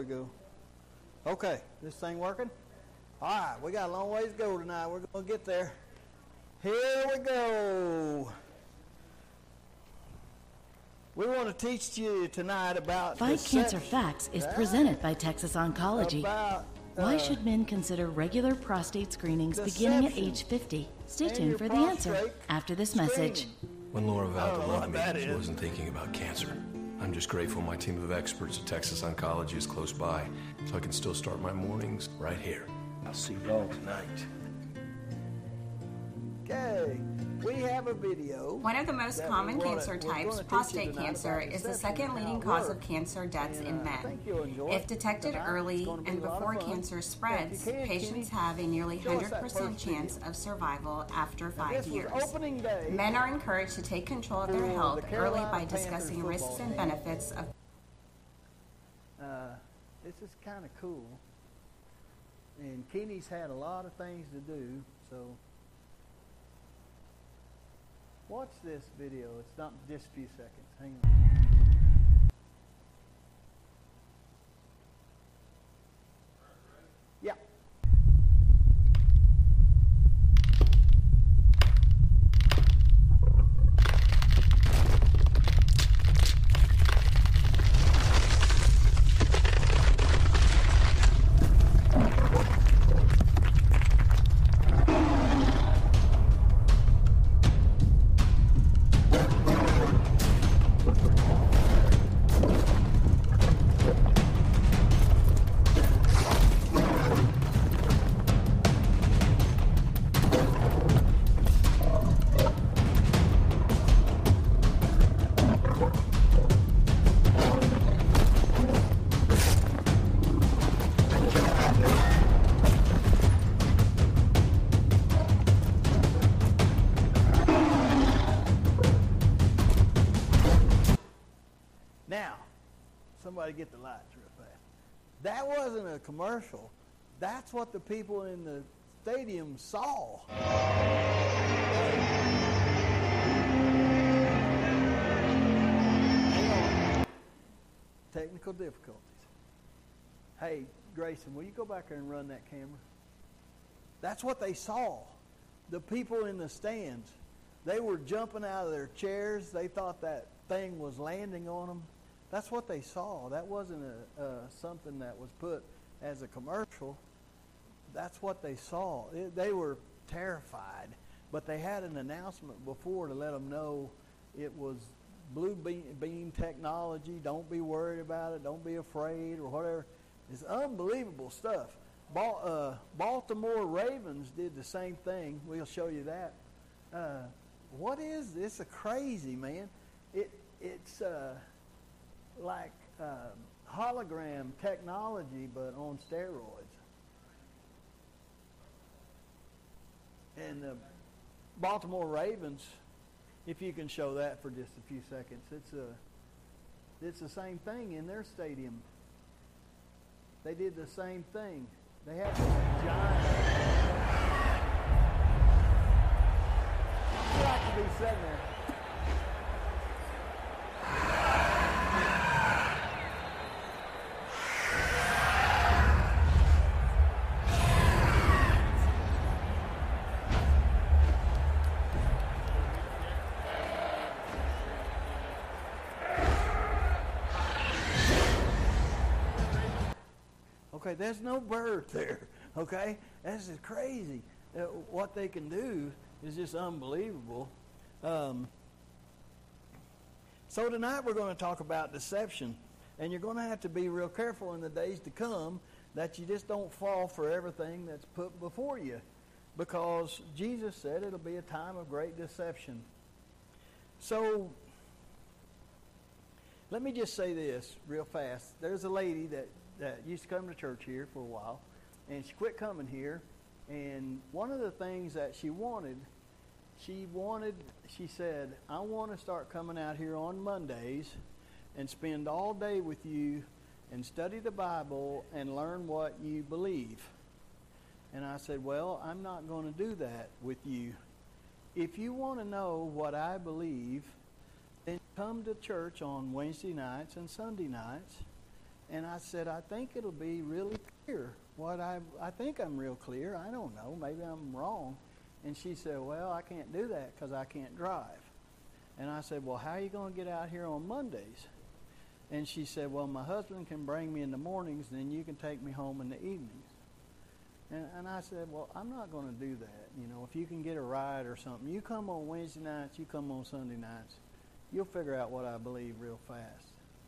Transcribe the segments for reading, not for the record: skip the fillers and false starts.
we go. Okay, this thing working? All right, we got a long ways to go tonight. We're going to get there. Here we go. We want to teach you tonight about Fight deception. Cancer Facts is presented by Texas Oncology. Why should men consider regular prostate screenings beginning at age 50? Stay tuned for the answer after this message. When Laura vowed to love me, she wasn't thinking about cancer. I'm just grateful my team of experts at Texas Oncology is close by, so I can still start my mornings right here. I'll see you all tonight. Okay, we have a video. One of the most common cancer types, prostate cancer, is the second leading cause of cancer deaths in men. If detected early and before cancer spreads, patients have a nearly 100% chance of survival after 5 years. Men are encouraged to take control of their health early by discussing risks and benefits of. This is kind of cool. And Kenny's had a lot of things to do, so watch this video. It's not just a few seconds. Hang on. Yeah. Now, somebody get the lights real fast. That wasn't a commercial. That's what the people in the stadium saw. Hang on. Technical difficulties. Hey, Grayson, will you go back there and run that camera? That's what they saw. The people in the stands, they were jumping out of their chairs. They thought that thing was landing on them. That's what they saw. That wasn't something that was put as a commercial. That's what they saw. They were terrified. But they had an announcement before to let them know it was blue beam technology. Don't be worried about it. Don't be afraid or whatever. It's unbelievable stuff. Baltimore Ravens did the same thing. We'll show you that. What is this? It's crazy, man. It's like hologram technology, but on steroids. And the Baltimore Ravens, if you can show that for just a few seconds, it's the same thing in their stadium. They did the same thing. They had this giant. You like to be sitting there. Okay, there's no bird there, okay? This is crazy. What they can do is just unbelievable. So tonight we're going to talk about deception. And you're going to have to be real careful in the days to come that you just don't fall for everything that's put before you. Because Jesus said it'll be a time of great deception. So let me just say this real fast. There's a lady that used to come to church here for a while, and she quit coming here. And one of the things that she said, I want to start coming out here on Mondays and spend all day with you and study the Bible and learn what you believe. And I said, well, I'm not going to do that with you. If you want to know what I believe, then come to church on Wednesday nights and Sunday nights And I said, I think it'll be really clear. I think I'm real clear. I don't know. Maybe I'm wrong. And she said, well, I can't do that because I can't drive. And I said, well, how are you going to get out here on Mondays? And she said, well, my husband can bring me in the mornings, and then you can take me home in the evenings. And I said, well, I'm not going to do that. You know, if you can get a ride or something, you come on Wednesday nights, you come on Sunday nights. You'll figure out what I believe real fast.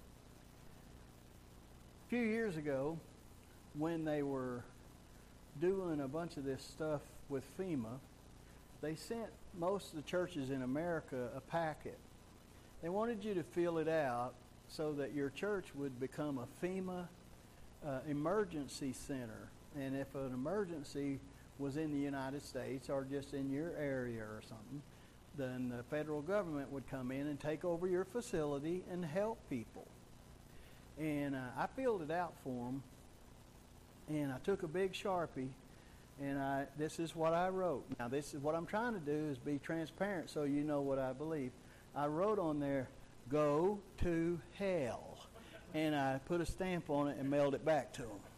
A few years ago, when they were doing a bunch of this stuff with FEMA, they sent most of the churches in America a packet. They wanted you to fill it out so that your church would become a FEMA emergency center. And if an emergency was in the United States or just in your area or something, then the federal government would come in and take over your facility and help people. And I filled it out for them, and I took a big Sharpie, and this is what I wrote. Now, this is what I'm trying to do is be transparent so you know what I believe. I wrote on there, "Go to hell," and I put a stamp on it and mailed it back to them.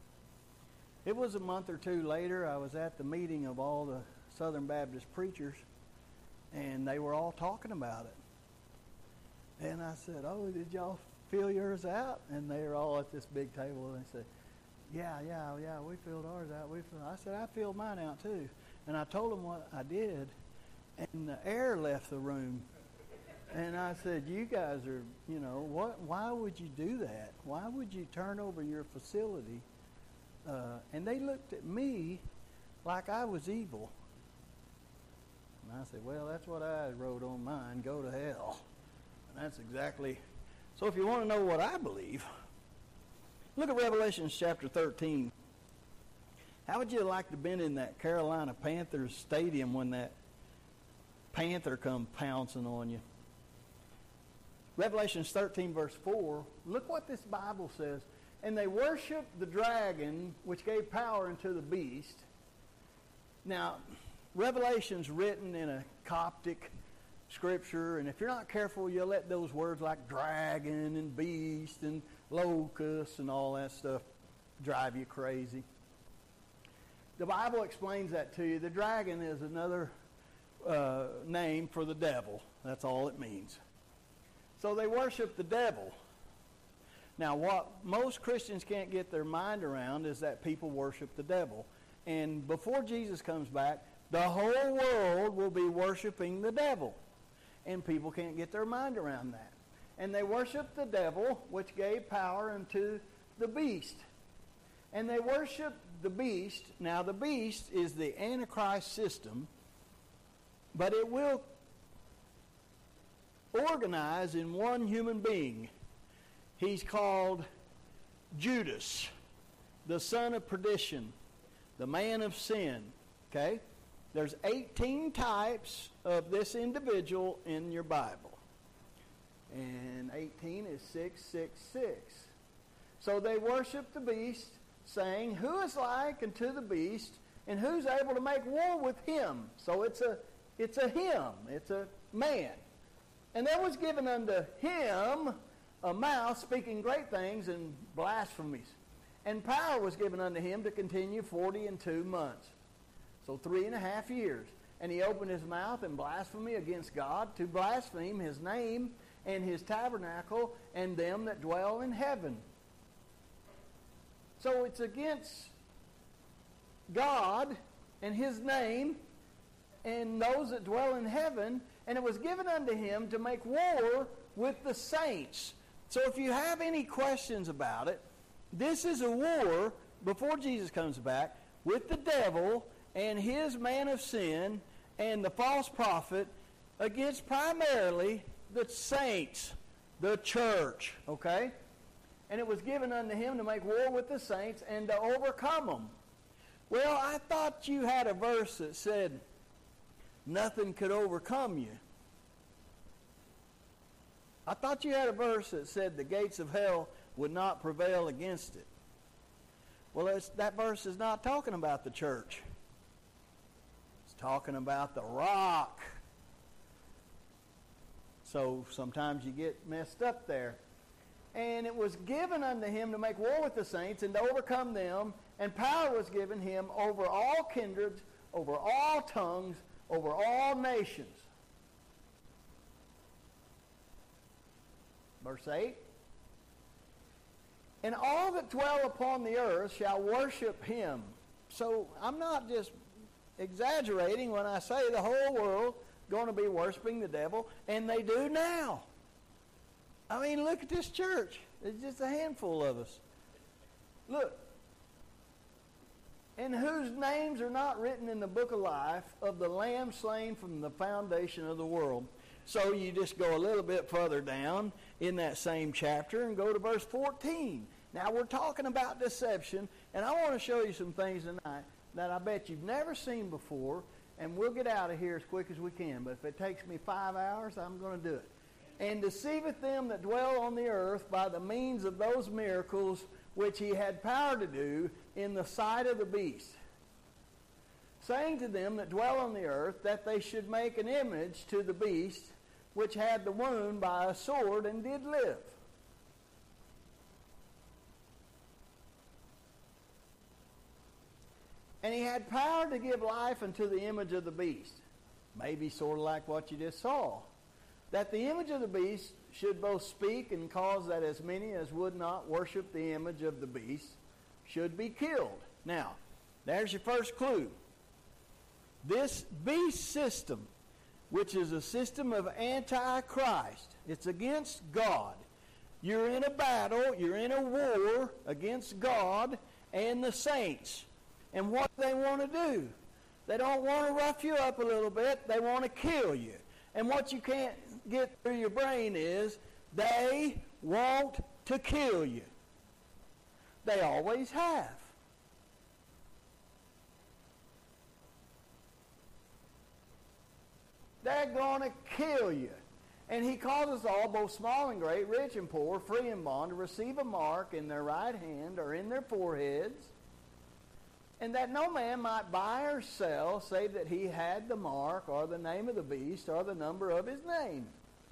It was a month or two later. I was at the meeting of all the Southern Baptist preachers, and they were all talking about it. And I said, oh, did y'all fill yours out? And they were all at this big table, and they said, yeah, we filled ours out. I said, I filled mine out too. And I told them what I did, and the air left the room. And I said, you guys are, why would you do that? Why would you turn over your facility? And they looked at me like I was evil. And I said, well, that's what I wrote on mine, go to hell. And that's exactly. So if you want to know what I believe, look at Revelation chapter 13. How would you like to have been in that Carolina Panthers stadium when that panther come pouncing on you? Revelation 13 verse 4, look what this Bible says. And they worshiped the dragon, which gave power unto the beast. Now, Revelation's written in a Coptic scripture, and if you're not careful, you'll let those words like dragon and beast and locust and all that stuff drive you crazy. The Bible explains that to you. The dragon is another name for the devil. That's all it means. So they worship the devil. Now, what most Christians can't get their mind around is that people worship the devil. And before Jesus comes back, the whole world will be worshiping the devil. And people can't get their mind around that. And they worship the devil, which gave power unto the beast. And they worship the beast. Now, the beast is the Antichrist system, but it will organize in one human being. He's called Judas, the son of perdition, the man of sin. Okay? There's 18 types of this individual in your Bible. And 18 is 666. So they worship the beast, saying, who is like unto the beast, and who's able to make war with him? So it's a him. It's a man. And there was given unto him a mouth speaking great things and blasphemies. And power was given unto him to continue 42 months. So 3.5 years. And he opened his mouth in blasphemy against God, to blaspheme his name and his tabernacle and them that dwell in heaven. So it's against God and his name and those that dwell in heaven. And it was given unto him to make war with the saints. So if you have any questions about it, this is a war, before Jesus comes back, with the devil and his man of sin and the false prophet against primarily the saints, the church, okay? And it was given unto him to make war with the saints and to overcome them. Well, I thought you had a verse that said nothing could overcome you. I thought you had a verse that said the gates of hell would not prevail against it. Well, that verse is not talking about the church. It's talking about the rock. So sometimes you get messed up there. And it was given unto him to make war with the saints and to overcome them. And power was given him over all kindreds, over all tongues, over all nations. Verse 8. And all that dwell upon the earth shall worship him. So I'm not just exaggerating when I say the whole world going to be worshiping the devil, and they do now. I mean, look at this church. There's just a handful of us. Look. And whose names are not written in the book of life of the Lamb slain from the foundation of the world. So you just go a little bit further down in that same chapter and go to verse 14. Now we're talking about deception, and I want to show you some things tonight that I bet you've never seen before, and we'll get out of here as quick as we can. But if it takes me 5 hours, I'm going to do it. And deceiveth them that dwell on the earth by the means of those miracles which he had power to do in the sight of the beast, saying to them that dwell on the earth that they should make an image to the beast which had the wound by a sword and did live. And he had power to give life unto the image of the beast. Maybe sort of like what you just saw. That the image of the beast should both speak and cause that as many as would not worship the image of the beast should be killed. Now, there's your first clue. This beast system, which is a system of antichrist, it's against God. You're in a battle, you're in a war against God and the saints. And what do they want to do? They don't want to rough you up a little bit. They want to kill you. And what you can't get through your brain is they want to kill you. They always have. They're going to kill you. And he causes all, both small and great, rich and poor, free and bond, to receive a mark in their right hand or in their foreheads, and that no man might buy or sell, save that he had the mark or the name of the beast or the number of his name.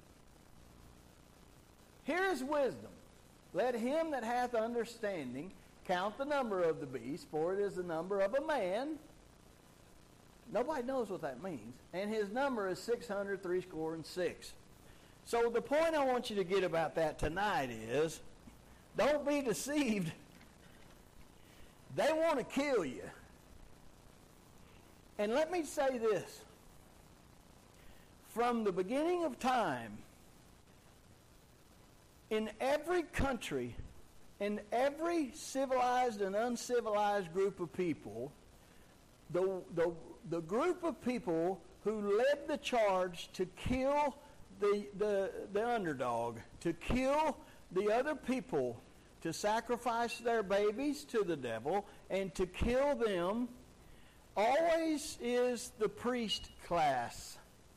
Here is wisdom. Let him that hath understanding count the number of the beast, for it is the number of a man. Nobody knows what that means. And his number is 666. So the point I want you to get about that tonight is, don't be deceived. They want to kill you. And let me say this. From the beginning of time, in every country, in every civilized and uncivilized group of people, the group of people who led the charge to kill the underdog, to kill the other people, to sacrifice their babies to the devil, and to kill them, always is the priest class.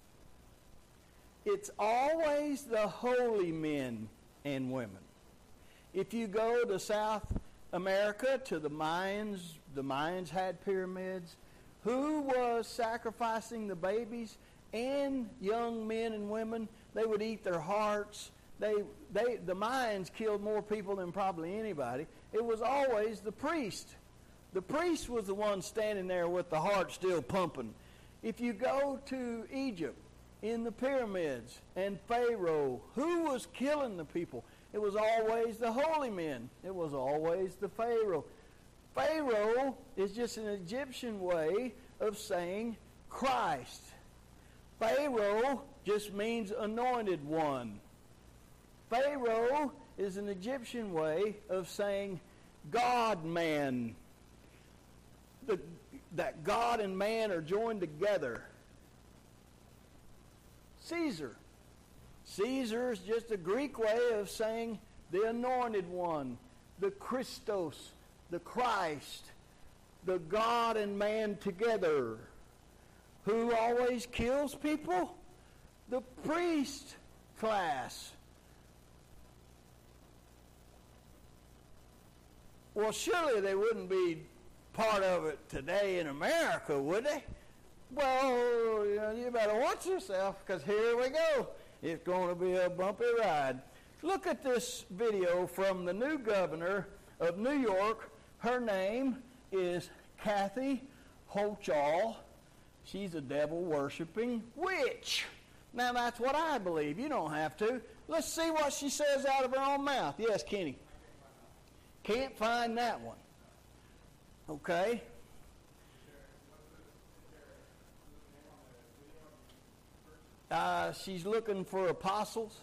It's always the holy men and women. If you go to South America, to the Mayans had pyramids. Who was sacrificing the babies and young men and women? They would eat their hearts. The Mayans killed more people than probably anybody. It was always the priest. The priest was the one standing there with the heart still pumping. If you go to Egypt, in the pyramids, and Pharaoh, who was killing the people? It was always the holy men. It was always the Pharaoh. Pharaoh is just an Egyptian way of saying Christ. Pharaoh just means anointed one. Pharaoh is an Egyptian way of saying God-man. That God and man are joined together. Caesar. Caesar is just a Greek way of saying the anointed one, the Christos, the Christ, the God and man together. Who always kills people? The priest class. Well, surely they wouldn't be part of it today in America, would they? Well, you better watch yourself, because here we go. It's going to be a bumpy ride. Look at this video from the new governor of New York. Her name is Kathy Hochul. She's a devil-worshiping witch. Now, that's what I believe. You don't have to. Let's see what she says out of her own mouth. Yes, Kenny. Can't find that one. Okay. She's looking for apostles.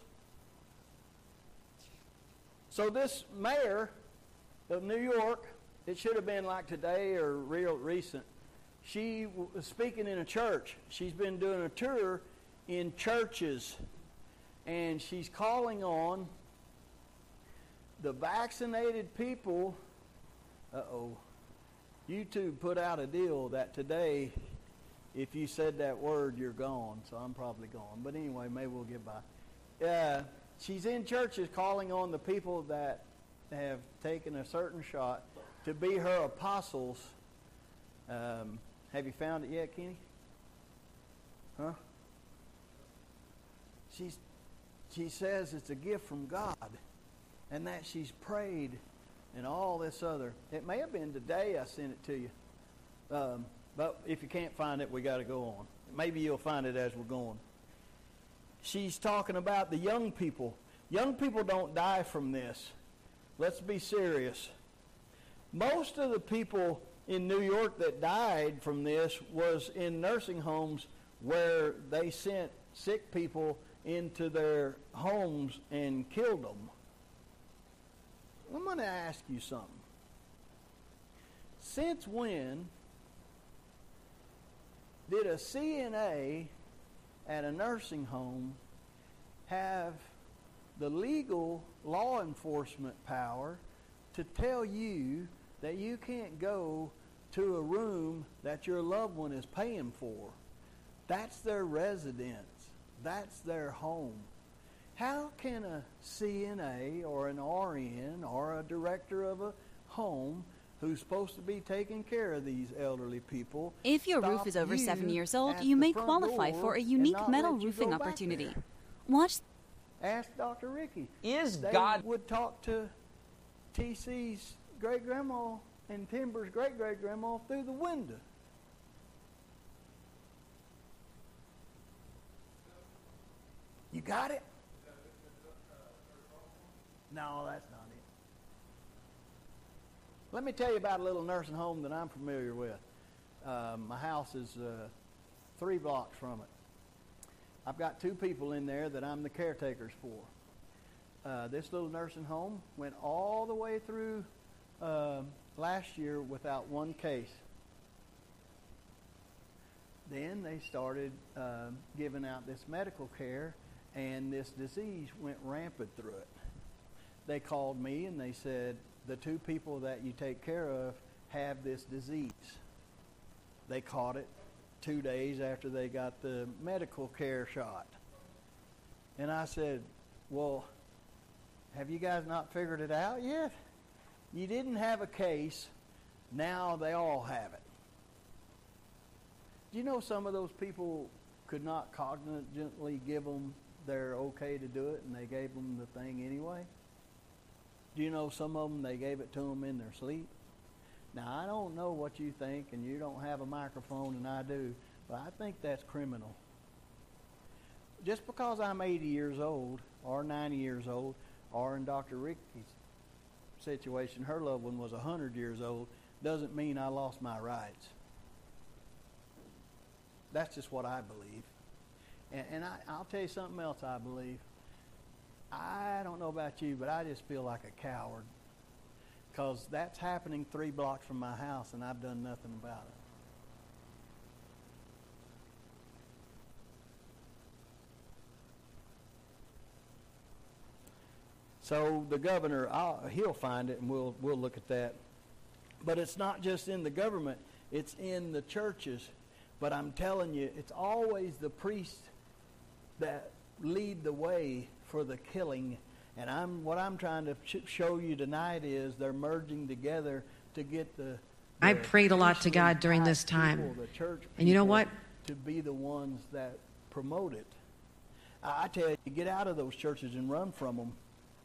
So this mayor of New York, it should have been like today or real recent, she was speaking in a church. She's been doing a tour in churches, and she's calling on the vaccinated people. YouTube put out a deal that today, if you said that word, you're gone. So I'm probably gone. But anyway, maybe we'll get by. She's in churches calling on the people that have taken a certain shot to be her apostles. Have you found it yet, Kenny? Huh? She says it's a gift from God, and that she's prayed and all this other. It may have been today I sent it to you. But if you can't find it, we got to go on. Maybe you'll find it as we're going. She's talking about the young people. Young people don't die from this. Let's be serious. Most of the people in New York that died from this was in nursing homes where they sent sick people into their homes and killed them. I'm going to ask you something. Since when did a CNA at a nursing home have the legal law enforcement power to tell you that you can't go to a room that your loved one is paying for? That's their residence. That's their home. How can a CNA or an RN or a director of a home who's supposed to be taking care of these elderly people? If your roof is over 7 years old, you may qualify for a unique metal roofing opportunity. Ask Dr. Ricky. They would talk to TC's great-grandma and Timber's great-great-grandma through the window. You got it? No, that's not it. Let me tell you about a little nursing home that I'm familiar with. My house is 3 blocks from it. I've got 2 people in there that I'm the caretakers for. This little nursing home went all the way through last year without one case. Then they started giving out this medical care, and this disease went rampant through it. They called me and they said, the 2 people that you take care of have this disease. They caught it 2 days after they got the medical care shot. And I said, well, have you guys not figured it out yet? You didn't have a case. Now they all have it. Do you know some of those people could not cognitively give them their okay to do it, and they gave them the thing anyway? Do you know some of them, they gave it to them in their sleep? Now, I don't know what you think, and you don't have a microphone, and I do, but I think that's criminal. Just because I'm 80 years old or 90 years old, or in Dr. Ricky's situation, her loved one was 100 years old, doesn't mean I lost my rights. That's just what I believe. And I'll tell you something else I believe. I don't know about you, but I just feel like a coward, because that's happening 3 blocks from my house, and I've done nothing about it. So the governor, he'll find it, and we'll look at that. But it's not just in the government; it's in the churches. But I'm telling you, it's always the priests that lead the way for the killing. And what I'm trying to show you tonight is they're merging together to get I prayed a lot to God during this time. And you know what? To be the ones that promote it. I tell you, get out of those churches and run from them.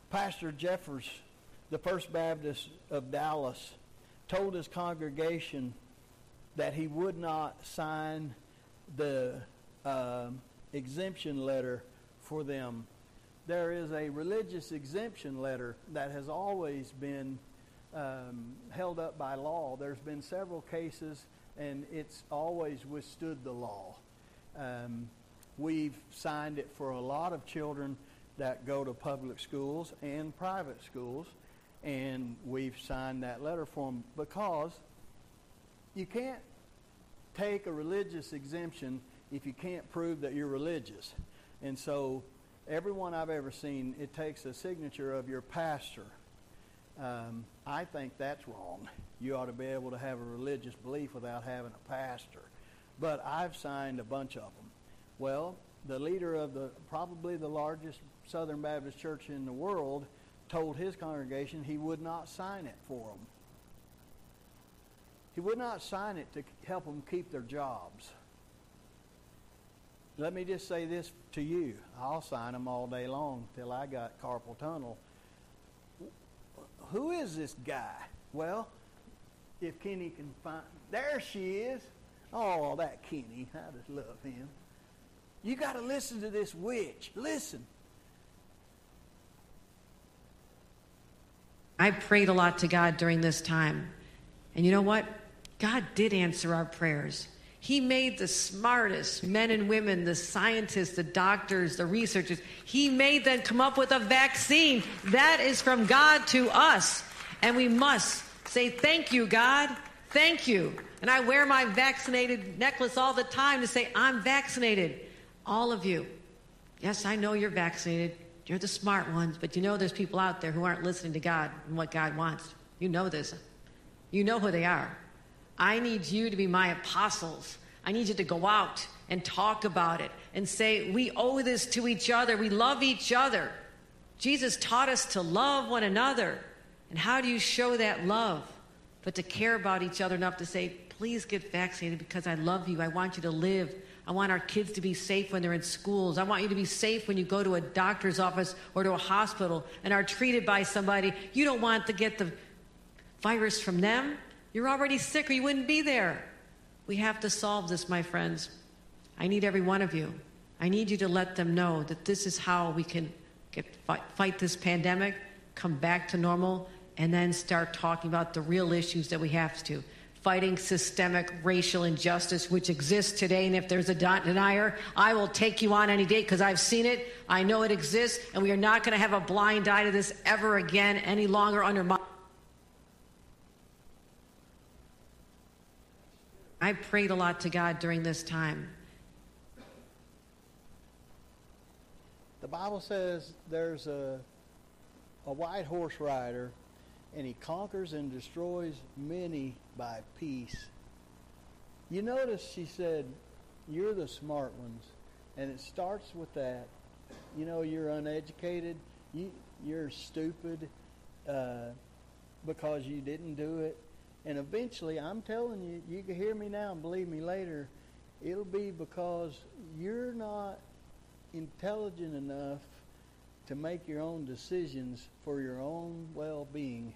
Pastor Jeffers, the First Baptist of Dallas, told his congregation that he would not sign the exemption letter for them. There is a religious exemption letter that has always been held up by law. There's been several cases, and it's always withstood the law. We've signed it for a lot of children that go to public schools and private schools, and we've signed that letter for them because you can't take a religious exemption if you can't prove that you're religious. And so everyone I've ever seen, it takes a signature of your pastor. I think that's wrong. You ought to be able to have a religious belief without having a pastor. But I've signed a bunch of them. Well, the leader of probably the largest Southern Baptist church in the world told his congregation he would not sign it for them. He would not sign it to help them keep their jobs. Let me just say this to you. I'll sign them all day long till I got carpal tunnel. Who is this guy? Well, if Kenny can find... There she is. Oh, that Kenny. I just love him. You got to listen to this witch. Listen. I prayed a lot to God during this time. And you know what? God did answer our prayers. He made the smartest men and women, the scientists, the doctors, the researchers. He made them come up with a vaccine. That is from God to us. And we must say, thank you, God. Thank you. And I wear my vaccinated necklace all the time to say, I'm vaccinated. All of you. Yes, I know you're vaccinated. You're the smart ones. But you know there's people out there who aren't listening to God and what God wants. You know this. You know who they are. I need you to be my apostles. I need you to go out and talk about it and say, we owe this to each other. We love each other. Jesus taught us to love one another. And how do you show that love? But to care about each other enough to say, please get vaccinated because I love you. I want you to live. I want our kids to be safe when they're in schools. I want you to be safe when you go to a doctor's office or to a hospital and are treated by somebody. You don't want to get the virus from them. You're already sick or you wouldn't be there. We have to solve this, my friends. I need every one of you. I need you to let them know that this is how we can fight this pandemic, come back to normal, and then start talking about the real issues that we have to. Fighting systemic racial injustice, which exists today. And if there's a denier, I will take you on any day because I've seen it. I know it exists. And we are not going to have a blind eye to this ever again any longer under my... I prayed a lot to God during this time. The Bible says there's a white horse rider, and he conquers and destroys many by peace. You notice she said, you're the smart ones. And it starts with that. You know, you're uneducated. You're stupid because you didn't do it. And eventually, I'm telling you, you can hear me now and believe me later, it'll be because you're not intelligent enough to make your own decisions for your own well-being.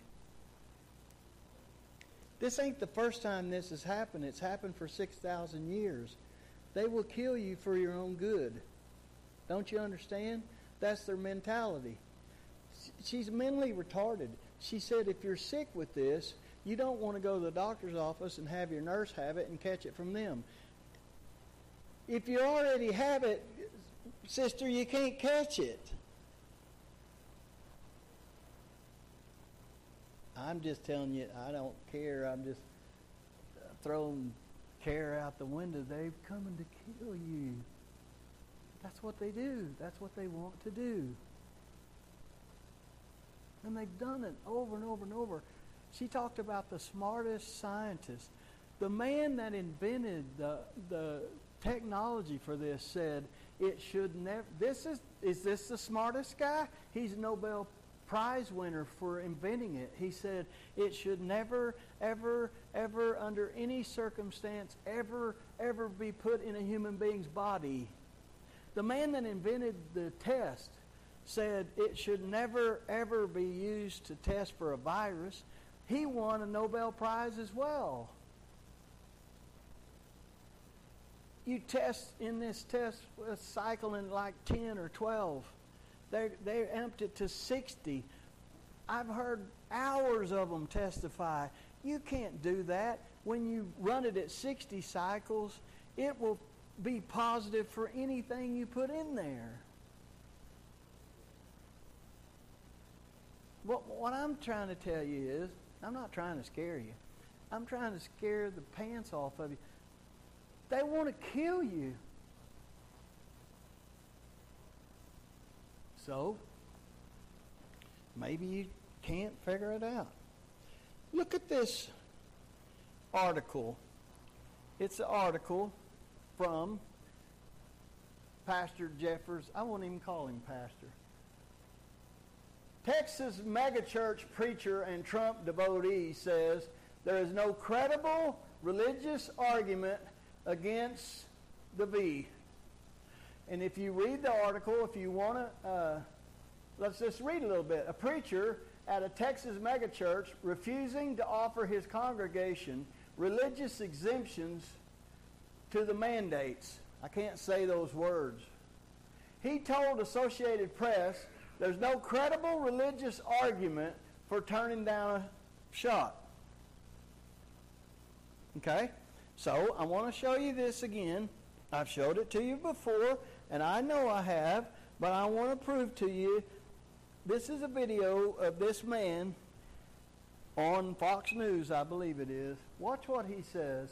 This ain't the first time this has happened. It's happened for 6,000 years. They will kill you for your own good. Don't you understand? That's their mentality. She's mentally retarded. She said if you're sick with this, you don't want to go to the doctor's office and have your nurse have it and catch it from them. If you already have it, sister, you can't catch it. I'm just telling you, I don't care. I'm just throwing care out the window. They're coming to kill you. That's what they do. That's what they want to do. And they've done it over and over and over. She talked about the smartest scientist. The man that invented the technology for this said it should never... Is this the smartest guy? He's a Nobel Prize winner for inventing it. He said it should never, ever, ever, under any circumstance, ever be put in a human being's body. The man that invented the test said it should never, ever be used to test for a virus. He won a Nobel Prize as well. You test in this test cycle in like 10 or 12. They amped it to 60. I've heard hours of them testify. You can't do that. When you run it at 60 cycles, it will be positive for anything you put in there. What I'm trying to tell you is, I'm not trying to scare you. I'm trying to scare the pants off of you. They want to kill you. So, maybe you can't figure it out. Look at this article. It's an article from Pastor Jeffers. I won't even call him pastor. Texas megachurch preacher and Trump devotee says there is no credible religious argument against the V. And if you read the article, if you want to, let's just read a little bit. A preacher at a Texas megachurch refusing to offer his congregation religious exemptions to the mandates. I can't say those words. He told Associated Press there's no credible religious argument for turning down a shot. Okay? So, I want to show you this again. I've showed it to you before, and I know I have, but I want to prove to you, this is a video of this man on Fox News, I believe it is. Watch what he says.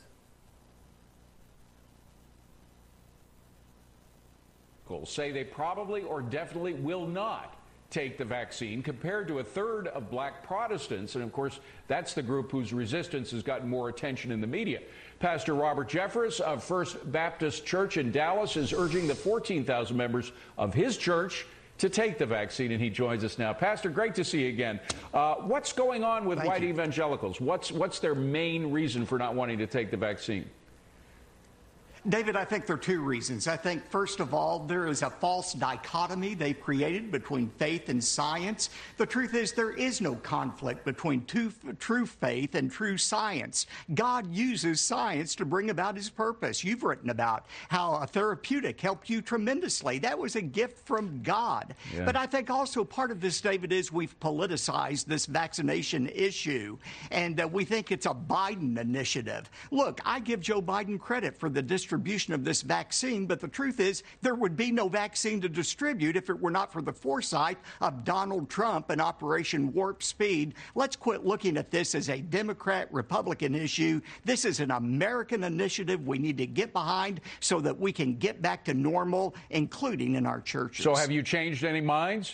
Say they probably or definitely will not take the vaccine, compared to a third of black Protestants. And of course, that's the group whose resistance has gotten more attention in the media. Pastor Robert Jeffress of First Baptist Church in Dallas is urging the 14,000 members of his church to take the vaccine, and he joins us now. Pastor, great to see you again. What's going on with white evangelicals? What's their main reason for not wanting to take the vaccine? David, I think there are two reasons. I think, first of all, there is a false dichotomy they've created between faith and science. The truth is there is no conflict between true faith and true science. God uses science to bring about his purpose. You've written about how a therapeutic helped you tremendously. That was a gift from God. Yeah. But I think also part of this, David, is we've politicized this vaccination issue, and we think it's a Biden initiative. Look, I give Joe Biden credit for the distribution of this vaccine, but the truth is there would be no vaccine to distribute if it were not for the foresight of Donald Trump and Operation Warp Speed. Let's quit looking at this as a Democrat-Republican issue. This is an American initiative we need to get behind so that we can get back to normal, including in our churches. So have you changed any minds?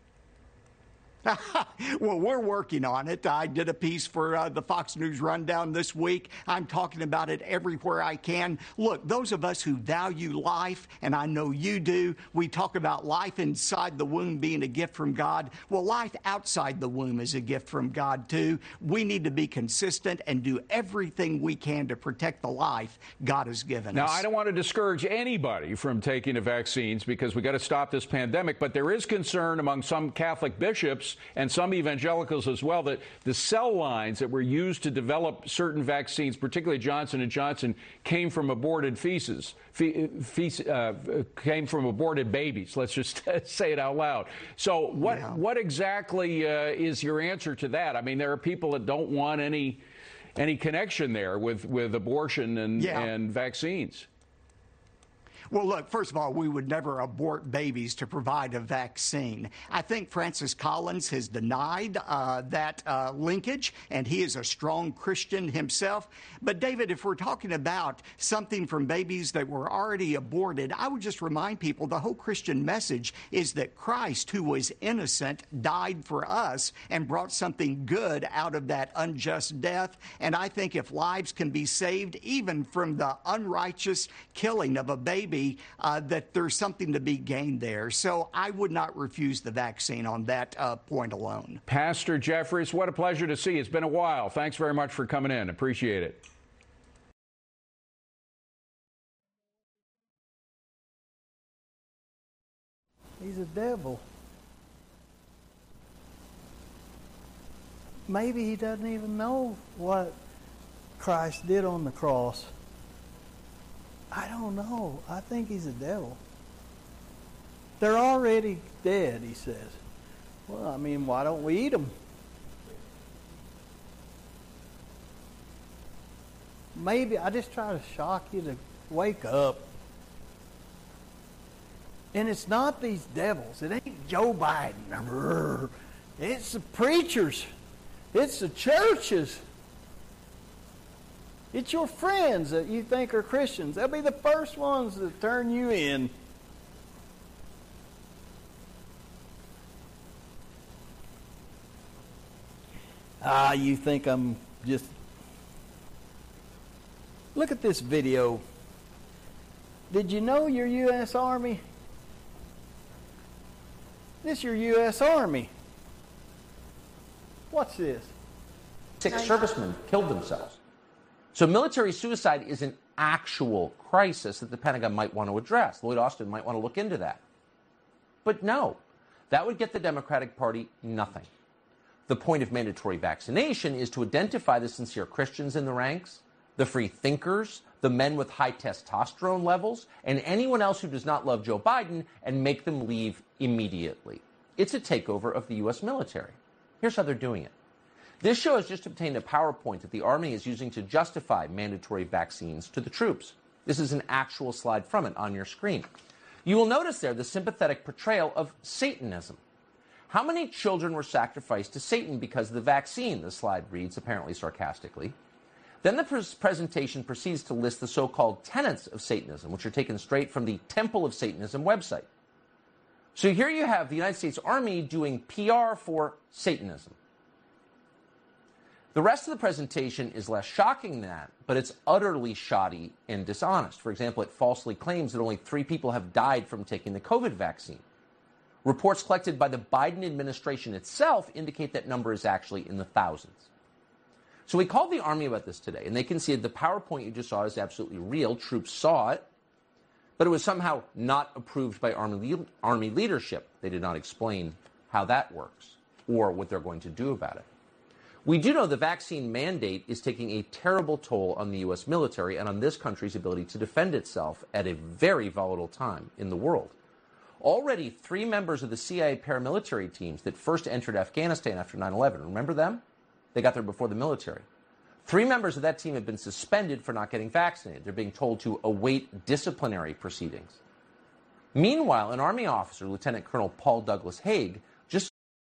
Well, we're working on it. I did a piece for the Fox News Rundown this week. I'm talking about it everywhere I can. Look, those of us who value life, and I know you do, we talk about life inside the womb being a gift from God. Well, life outside the womb is a gift from God, too. We need to be consistent and do everything we can to protect the life God has given us. Now, I don't want to discourage anybody from taking the vaccines because we got to stop this pandemic, but there is concern among some Catholic bishops and some evangelicals as well that the cell lines that were used to develop certain vaccines, particularly Johnson & Johnson, came from aborted came from aborted babies. Let's just say it out loud. So what exactly is your answer to that? I mean, there are people that don't want any connection there with abortion and vaccines. Well, look, first of all, we would never abort babies to provide a vaccine. I think Francis Collins has denied that linkage, and he is a strong Christian himself. But, David, if we're talking about something from babies that were already aborted, I would just remind people the whole Christian message is that Christ, who was innocent, died for us and brought something good out of that unjust death. And I think if lives can be saved, even from the unrighteous killing of a baby, that there's something to be gained there. So I would not refuse the vaccine on that point alone. Pastor Jeffress, what a pleasure to see you. It's been a while. Thanks very much for coming in. Appreciate it. He's a devil. maybe he doesn't even know what Christ did on the cross. I don't know. I think he's a devil. They're already dead, he says. Well, I mean, why don't we eat them? Maybe I just try to shock you to wake up. And it's not these devils. It ain't Joe Biden. It's the preachers. It's the churches. It's your friends that you think are Christians. They'll be the first ones that turn you in. You think I'm just... Look at this video. Did you know your U.S. Army? This is your U.S. Army. What's this? 6 servicemen killed themselves. So military suicide is an actual crisis that the Pentagon might want to address. Lloyd Austin might want to look into that. But no, that would get the Democratic Party nothing. The point of mandatory vaccination is to identify the sincere Christians in the ranks, the free thinkers, the men with high testosterone levels, and anyone else who does not love Joe Biden, and make them leave immediately. It's a takeover of the U.S. military. Here's how they're doing it. This show has just obtained a PowerPoint that the Army is using to justify mandatory vaccines to the troops. This is an actual slide from it on your screen. You will notice there the sympathetic portrayal of Satanism. How many children were sacrificed to Satan because of the vaccine? The slide reads, apparently sarcastically. Then the presentation proceeds to list the so-called tenets of Satanism, which are taken straight from the Temple of Satanism website. So here you have the United States Army doing PR for Satanism. The rest of the presentation is less shocking than that, but it's utterly shoddy and dishonest. For example, it falsely claims that only 3 people have died from taking the COVID vaccine. Reports collected by the Biden administration itself indicate that number is actually in the thousands. So we called the Army about this today, and they conceded the PowerPoint you just saw is absolutely real. Troops saw it, but it was somehow not approved by Army leadership. They did not explain how that works or what they're going to do about it. We do know the vaccine mandate is taking a terrible toll on the U.S. military and on this country's ability to defend itself at a very volatile time in the world. Already, 3 members of the CIA paramilitary teams that first entered Afghanistan after 9/11, remember them? They got there before the military. 3 members of that team have been suspended for not getting vaccinated. They're being told to await disciplinary proceedings. Meanwhile, an Army officer, Lieutenant Colonel Paul Douglas Haig, just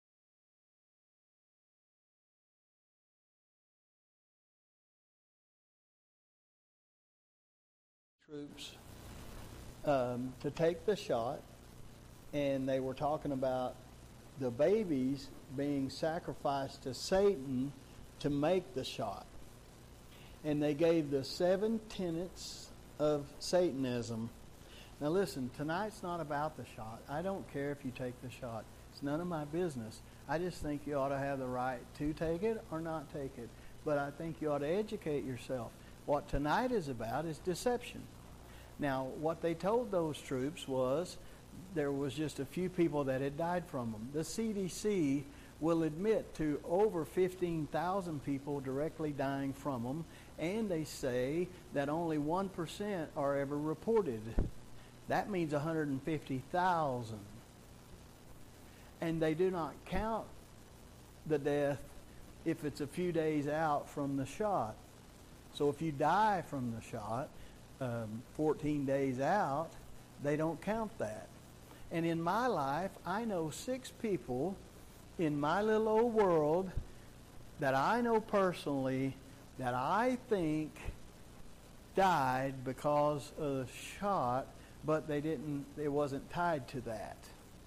troops to take the shot, and they were talking about the babies being sacrificed to Satan to make the shot. And they gave the 7 tenets of Satanism. Now listen, tonight's not about the shot. I don't care if you take the shot. It's none of my business. I just think you ought to have the right to take it or not take it. But I think you ought to educate yourself. What tonight is about is deception. Now, what they told those troops was there was just a few people that had died from them. The CDC will admit to over 15,000 people directly dying from them, and they say that only 1% are ever reported. That means 150,000. And they do not count the death if it's a few days out from the shot. So if you die from the shot 14 days out, they don't count that. And in my life, I know 6 people in my little old world that I know personally that I think died because of the shot, but it wasn't tied to that.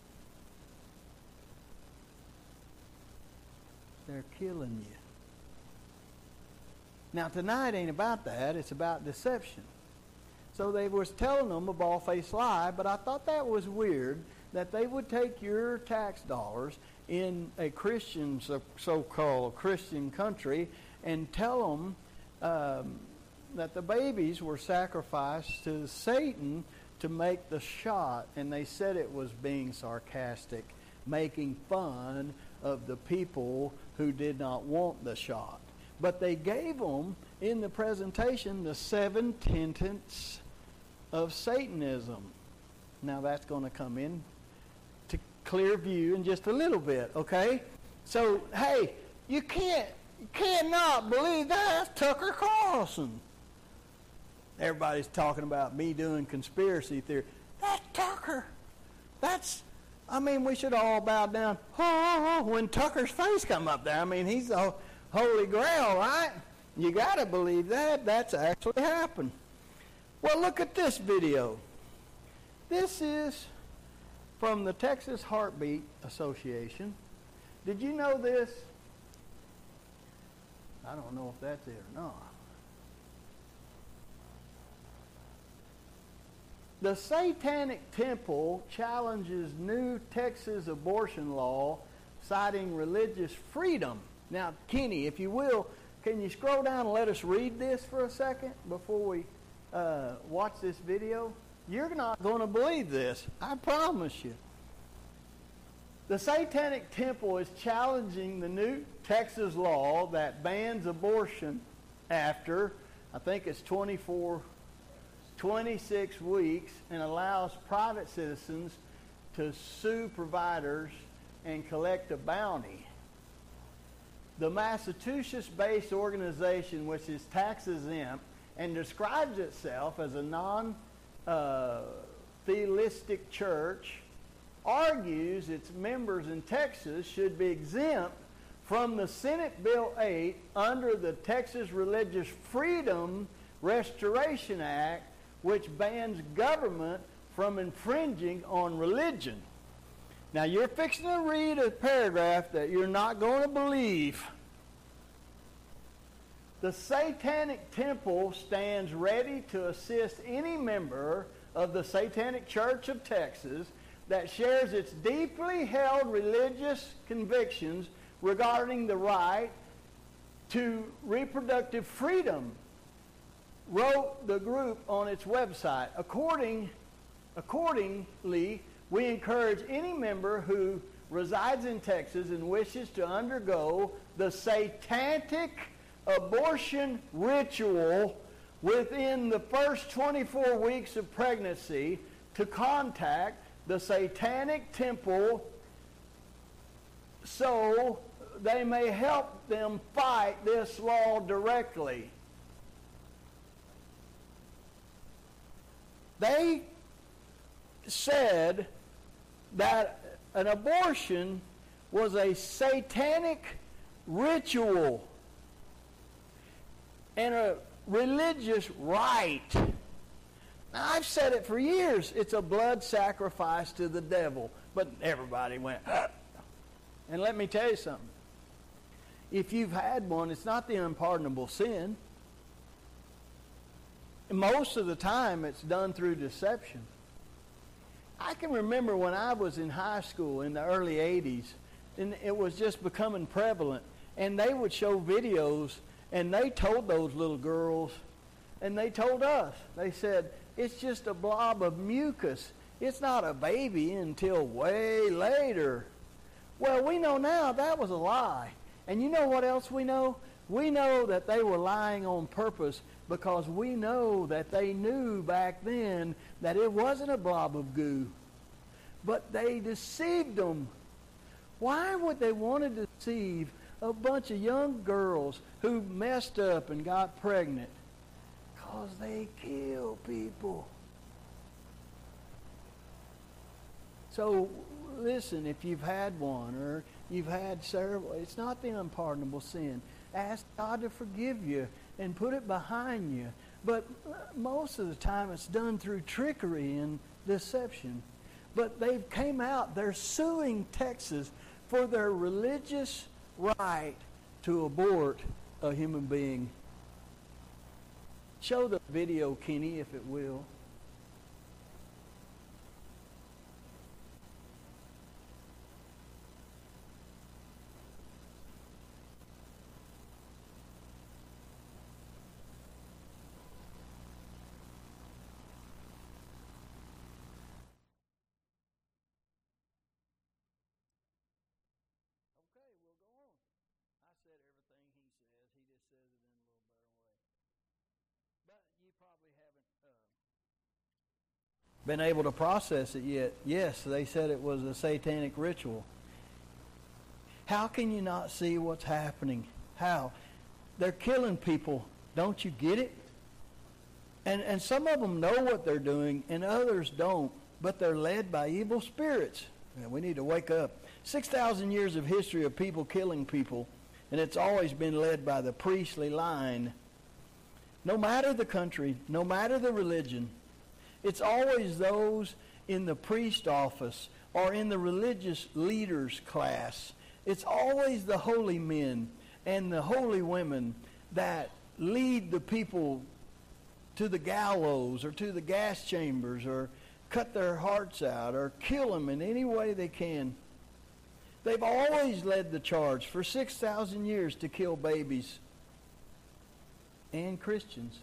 They're killing you. Now tonight ain't about that, it's about deception. So they was telling them a bald-faced lie, but I thought that was weird that they would take your tax dollars in a Christian, so-called Christian country, and tell them that the babies were sacrificed to Satan to make the shot, and they said it was being sarcastic, making fun of the people who did not want the shot. But they gave them, in the presentation, the 7 tenets of Satanism. Now that's going to come in to clear view in just a little bit, okay? So, hey, you cannot believe that. That's Tucker Carlson. Everybody's talking about me doing conspiracy theory. That's Tucker. We should all bow down when Tucker's face come up there. He's the Holy Grail, right? You got to believe that. That's actually happened. Well, look at this video. This is from the Texas Heartbeat Association. Did you know this? I don't know if that's it or not. The Satanic Temple challenges new Texas abortion law, citing religious freedom. Now, Kenny, if you will, can you scroll down and let us read this for a second before we watch this video? You're not going to believe this. I promise you. The Satanic Temple is challenging the new Texas law that bans abortion after, I think it's 26 weeks, and allows private citizens to sue providers and collect a bounty. The Massachusetts-based organization, which is tax exempt and describes itself as a non-theistic church, argues its members in Texas should be exempt from the Senate Bill 8 under the Texas Religious Freedom Restoration Act, which bans government from infringing on religion. Now, you're fixing to read a paragraph that you're not going to believe. The Satanic Temple stands ready to assist any member of the Satanic Church of Texas that shares its deeply held religious convictions regarding the right to reproductive freedom, wrote the group on its website. Accordingly, we encourage any member who resides in Texas and wishes to undergo the satanic abortion ritual within the first 24 weeks of pregnancy to contact the Satanic Temple so they may help them fight this law directly. They said that an abortion was a satanic ritual and a religious rite. Now, I've said it for years. It's a blood sacrifice to the devil. But everybody went, And let me tell you something. If you've had one, it's not the unpardonable sin. Most of the time, it's done through deception. I can remember when I was in high school in the early 80s, and it was just becoming prevalent, and they would show videos, and they told those little girls, and they told us, they said, it's just a blob of mucus. It's not a baby until way later. Well, we know now that was a lie. And you know what else we know? We know that they were lying on purpose, because we know that they knew back then that it wasn't a blob of goo. But they deceived them. Why would they want to deceive a bunch of young girls who messed up and got pregnant? Because they kill people. So listen, if you've had one or you've had several, it's not the unpardonable sin. Ask God to forgive you and put it behind you. But most of the time it's done through trickery and deception. But they've came out, they're suing Texas for their religious right to abort a human being. Show the video, Kenny, if it will. probably haven't been able to process it yet. Yes, they said it was a satanic ritual. How can you not see what's happening? How? They're killing people. Don't you get it? And some of them know what they're doing and others don't, but they're led by evil spirits. And we need to wake up. 6,000 years of history of people killing people, and it's always been led by the priestly line. No matter the country, no matter the religion, it's always those in the priest office or in the religious leaders class. It's always the holy men and the holy women that lead the people to the gallows or to the gas chambers or cut their hearts out or kill them in any way they can. They've always led the charge for 6,000 years to kill babies and Christians.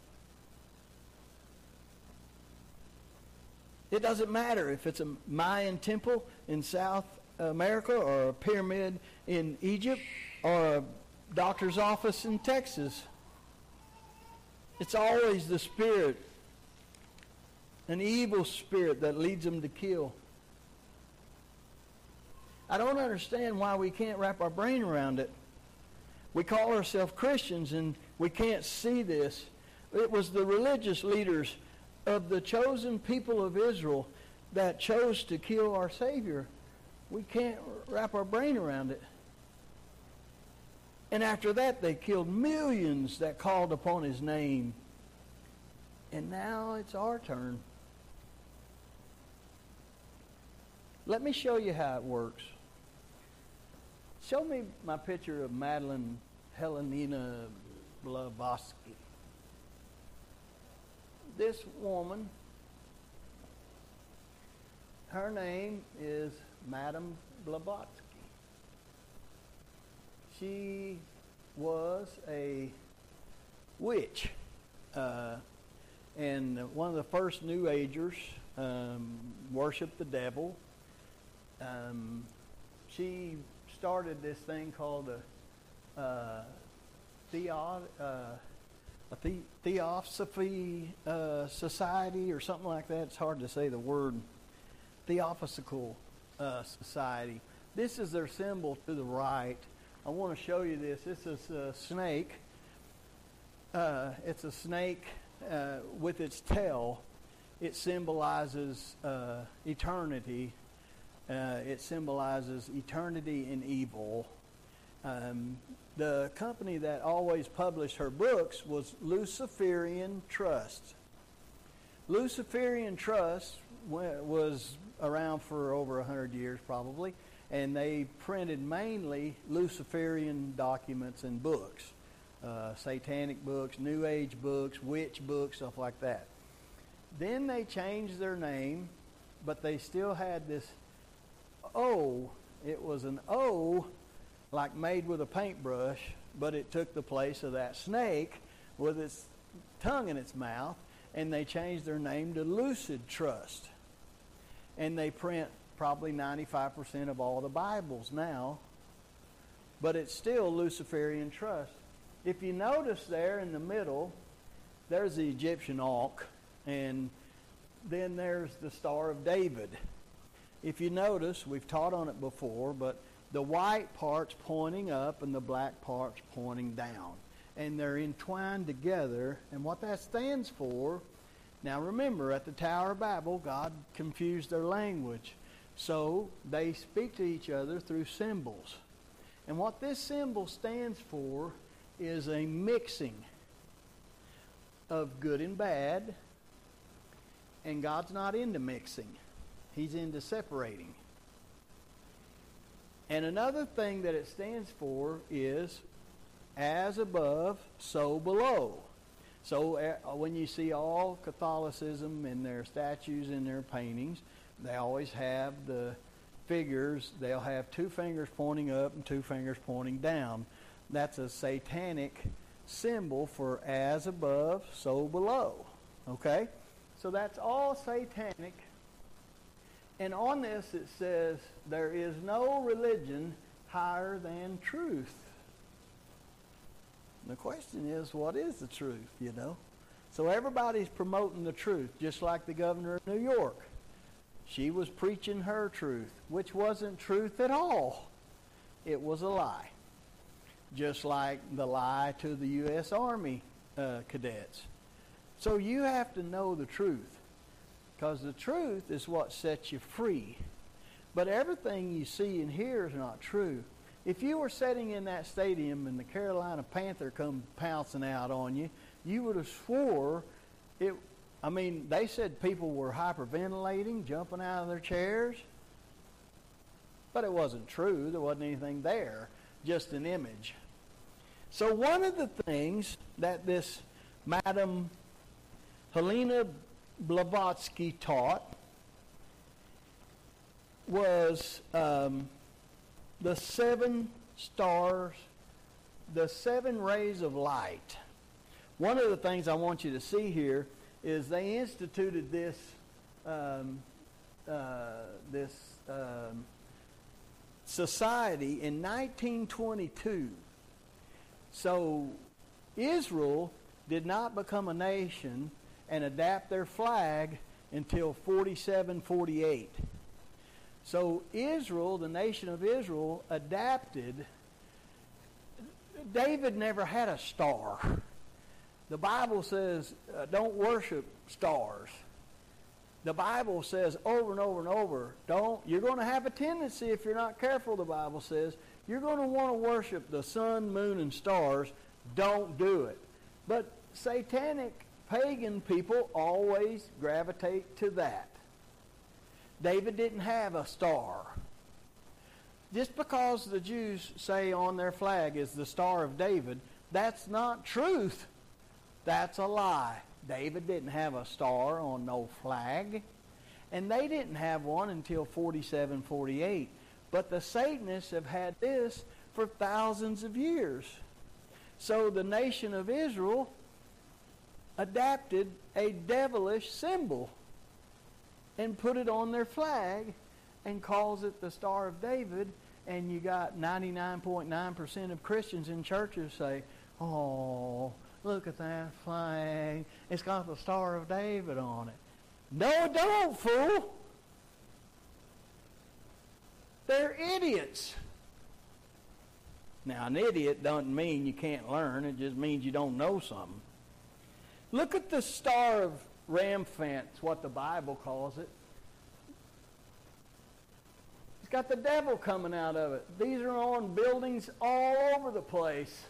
It doesn't matter if it's a Mayan temple in South America or a pyramid in Egypt or a doctor's office in Texas. It's always the spirit, an evil spirit that leads them to kill. I don't understand why we can't wrap our brain around it. We call ourselves Christians and we can't see this. It was the religious leaders of the chosen people of Israel that chose to kill our Savior. We can't wrap our brain around it. And after that, they killed millions that called upon His name. And now it's our turn. Let me show you how it works. Show me my picture of Madeline Helena Blavatsky. This woman, her name is Madame Blavatsky. She was a witch, and one of the first New Agers, worshipped the devil. She started this thing called a Theosophy Society or something like that. It's hard to say the word. Theosophical Society. This is their symbol to the right. I want to show you this. This is a snake. It's a snake with its tail. It symbolizes eternity. It symbolizes eternity and evil. The company that always published her books was Luciferian Trust. Luciferian Trust was around for over 100 years probably, and they printed mainly Luciferian documents and books, satanic books, New Age books, witch books, stuff like that. Then they changed their name, but they still had this O. It was an O like made with a paintbrush, but it took the place of that snake with its tongue in its mouth, and they changed their name to Lucid Trust. And they print probably 95% of all the Bibles now, but it's still Luciferian Trust. If you notice there in the middle, there's the Egyptian Ankh, and then there's the Star of David. If you notice, we've taught on it before, but the white part's pointing up and the black part's pointing down. And they're entwined together. And what that stands for, now remember, at the Tower of Babel, God confused their language. So they speak to each other through symbols. And what this symbol stands for is a mixing of good and bad. And God's not into mixing. He's into separating. And another thing that it stands for is as above, so below. So when you see all Catholicism in their statues and their paintings, they always have the figures. They'll have two fingers pointing up and two fingers pointing down. That's a satanic symbol for as above, so below. Okay? So that's all satanic. And on this it says, there is no religion higher than truth. And the question is, what is the truth, you know? So everybody's promoting the truth, just like the governor of New York. She was preaching her truth, which wasn't truth at all. It was a lie. Just like the lie to the U.S. Army cadets. So you have to know the truth, because the truth is what sets you free. But everything you see and hear is not true. If you were sitting in that stadium and the Carolina Panther come pouncing out on you, you would have swore it. I mean, they said people were hyperventilating, jumping out of their chairs. But it wasn't true. There wasn't anything there, just an image. So one of the things that this Madam Helena Blavatsky taught was the 7 stars, the 7 rays of light. One of the things I want you to see here is they instituted this society in 1922. So Israel did not become a nation and adapt their flag until 47-48. So Israel, the nation of Israel, adapted. David never had a star. The Bible says, don't worship stars. The Bible says over and over and over, you're going to have a tendency, if you're not careful, the Bible says, you're going to want to worship the sun, moon, and stars. Don't do it. But satanic, pagan people always gravitate to that. David didn't have a star. Just because the Jews say on their flag is the Star of David, that's not truth. That's a lie. David didn't have a star on no flag. And they didn't have one until 47-48. But the Satanists have had this for thousands of years. So the nation of Israel adapted a devilish symbol and put it on their flag and calls it the Star of David, and you got 99.9% of Christians in churches say, oh, look at that flag. It's got the Star of David on it. No, it don't, fool. They're idiots. Now, an idiot doesn't mean you can't learn. It just means you don't know something. Look at the Star of Rampant, what the Bible calls it. It's got the devil coming out of it. These are on buildings all over the place.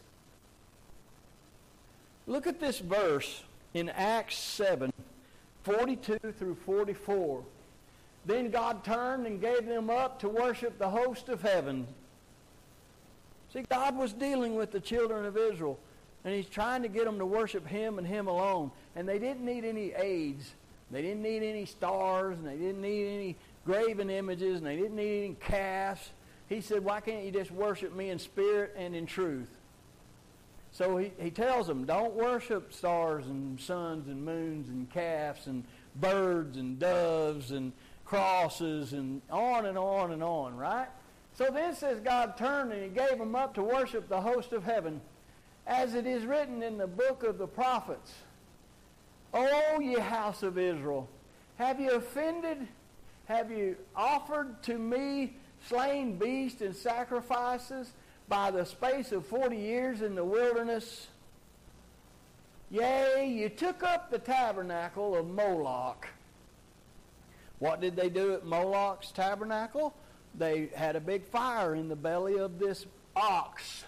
Look at this verse in Acts 7, 42 through 44. Then God turned and gave them up to worship the host of heaven. See, God was dealing with the children of Israel. And he's trying to get them to worship him and him alone. And they didn't need any aids. They didn't need any stars. And they didn't need any graven images. And they didn't need any calves. He said, why can't you just worship me in spirit and in truth? So he tells them, don't worship stars and suns and moons and calves and birds and doves and crosses and on and on and on, right? So then it says God turned and he gave them up to worship the host of heaven. As it is written in the book of the prophets, O ye house of Israel, have you offended? Have you offered to me slain beasts and sacrifices by the space of 40 years in the wilderness? Yea, you took up the tabernacle of Moloch. What did they do at Moloch's tabernacle? They had a big fire in the belly of this ox.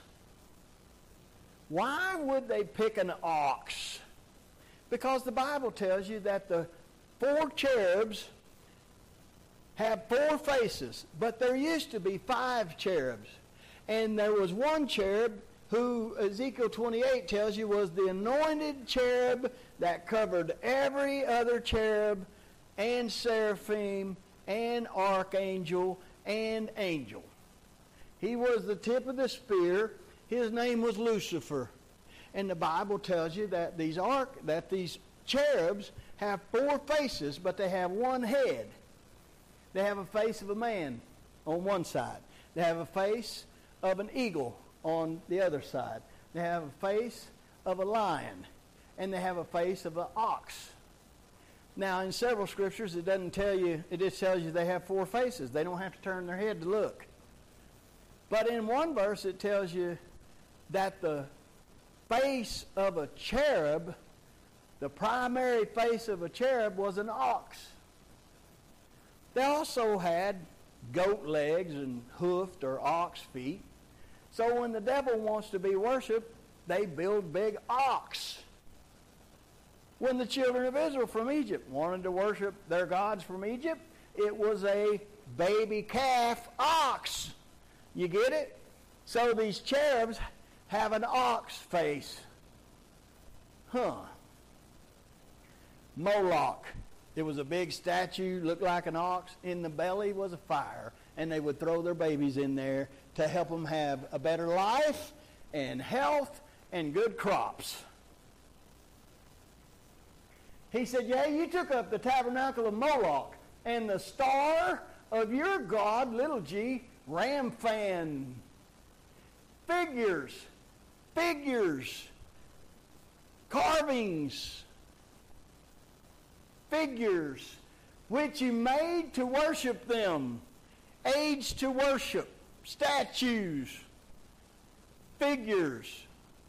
Why would they pick an ox? Because the Bible tells you that the 4 cherubs have 4 faces, but there used to be 5 cherubs. And there was one cherub who Ezekiel 28 tells you was the anointed cherub that covered every other cherub and seraphim and archangel and angel. He was the tip of the spear. His name was Lucifer. And the Bible tells you that these cherubs have 4 faces, but they have one head. They have a face of a man on one side. They have a face of an eagle on the other side. They have a face of a lion. and they have a face of an ox. Now, in several scriptures, it doesn't tell you, it just tells you they have 4 faces. They don't have to turn their head to look. But in one verse, it tells you that the face of a cherub, the primary face of a cherub, was an ox. They also had goat legs and hoofed or ox feet. So when the devil wants to be worshipped, they build big ox. When the children of Israel from Egypt wanted to worship their gods from Egypt, it was a baby calf ox. You get it? So these cherubs have an ox face. Moloch. It was a big statue, looked like an ox. In the belly was a fire, and they would throw their babies in there to help them have a better life and health and good crops. He said, yeah, you took up the tabernacle of Moloch and the star of your god, little g, Ramphan. Figures, carvings, figures, which you made to worship them, aids to worship, statues, figures,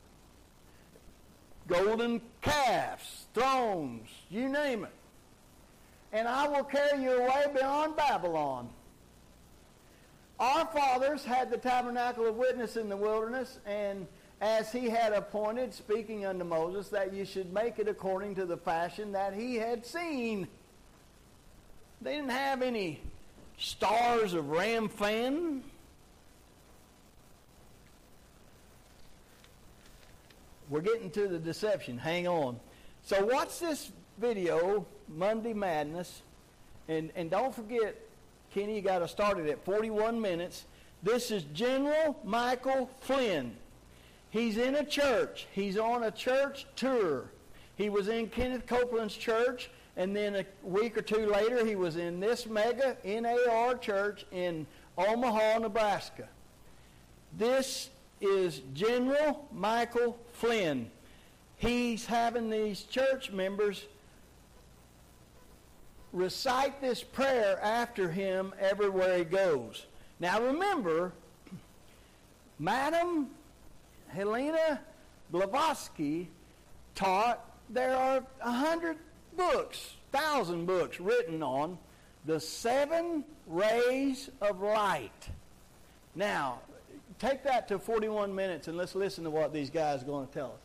golden calves, thrones, you name it. And I will carry you away beyond Babylon. Our fathers had the tabernacle of witness in the wilderness, and as he had appointed, speaking unto Moses, that you should make it according to the fashion that he had seen. They didn't have any stars of Ramphan. We're getting to the deception. Hang on. So watch this video, Monday Madness, and don't forget, Kenny, you got to start it at 41 minutes. This is General Michael Flynn. He's in a church. He's on a church tour. He was in Kenneth Copeland's church, and then a week or two later, he was in this mega NAR church in Omaha, Nebraska. This is General Michael Flynn. He's having these church members recite this prayer after him everywhere he goes. Now remember, Madam Helena Blavatsky taught there are 100 books, 1,000 books written on the 7 rays of light. Now, take that to 41 minutes and let's listen to what these guys are going to tell us.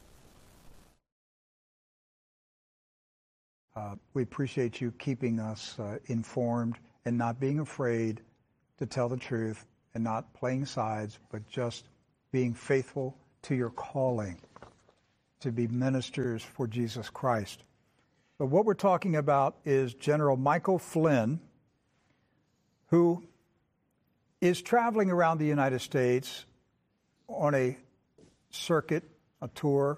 We appreciate you keeping us informed and not being afraid to tell the truth and not playing sides, but just being faithful to your calling to be ministers for Jesus Christ. But what we're talking about is General Michael Flynn, who is traveling around the United States on a circuit, a tour,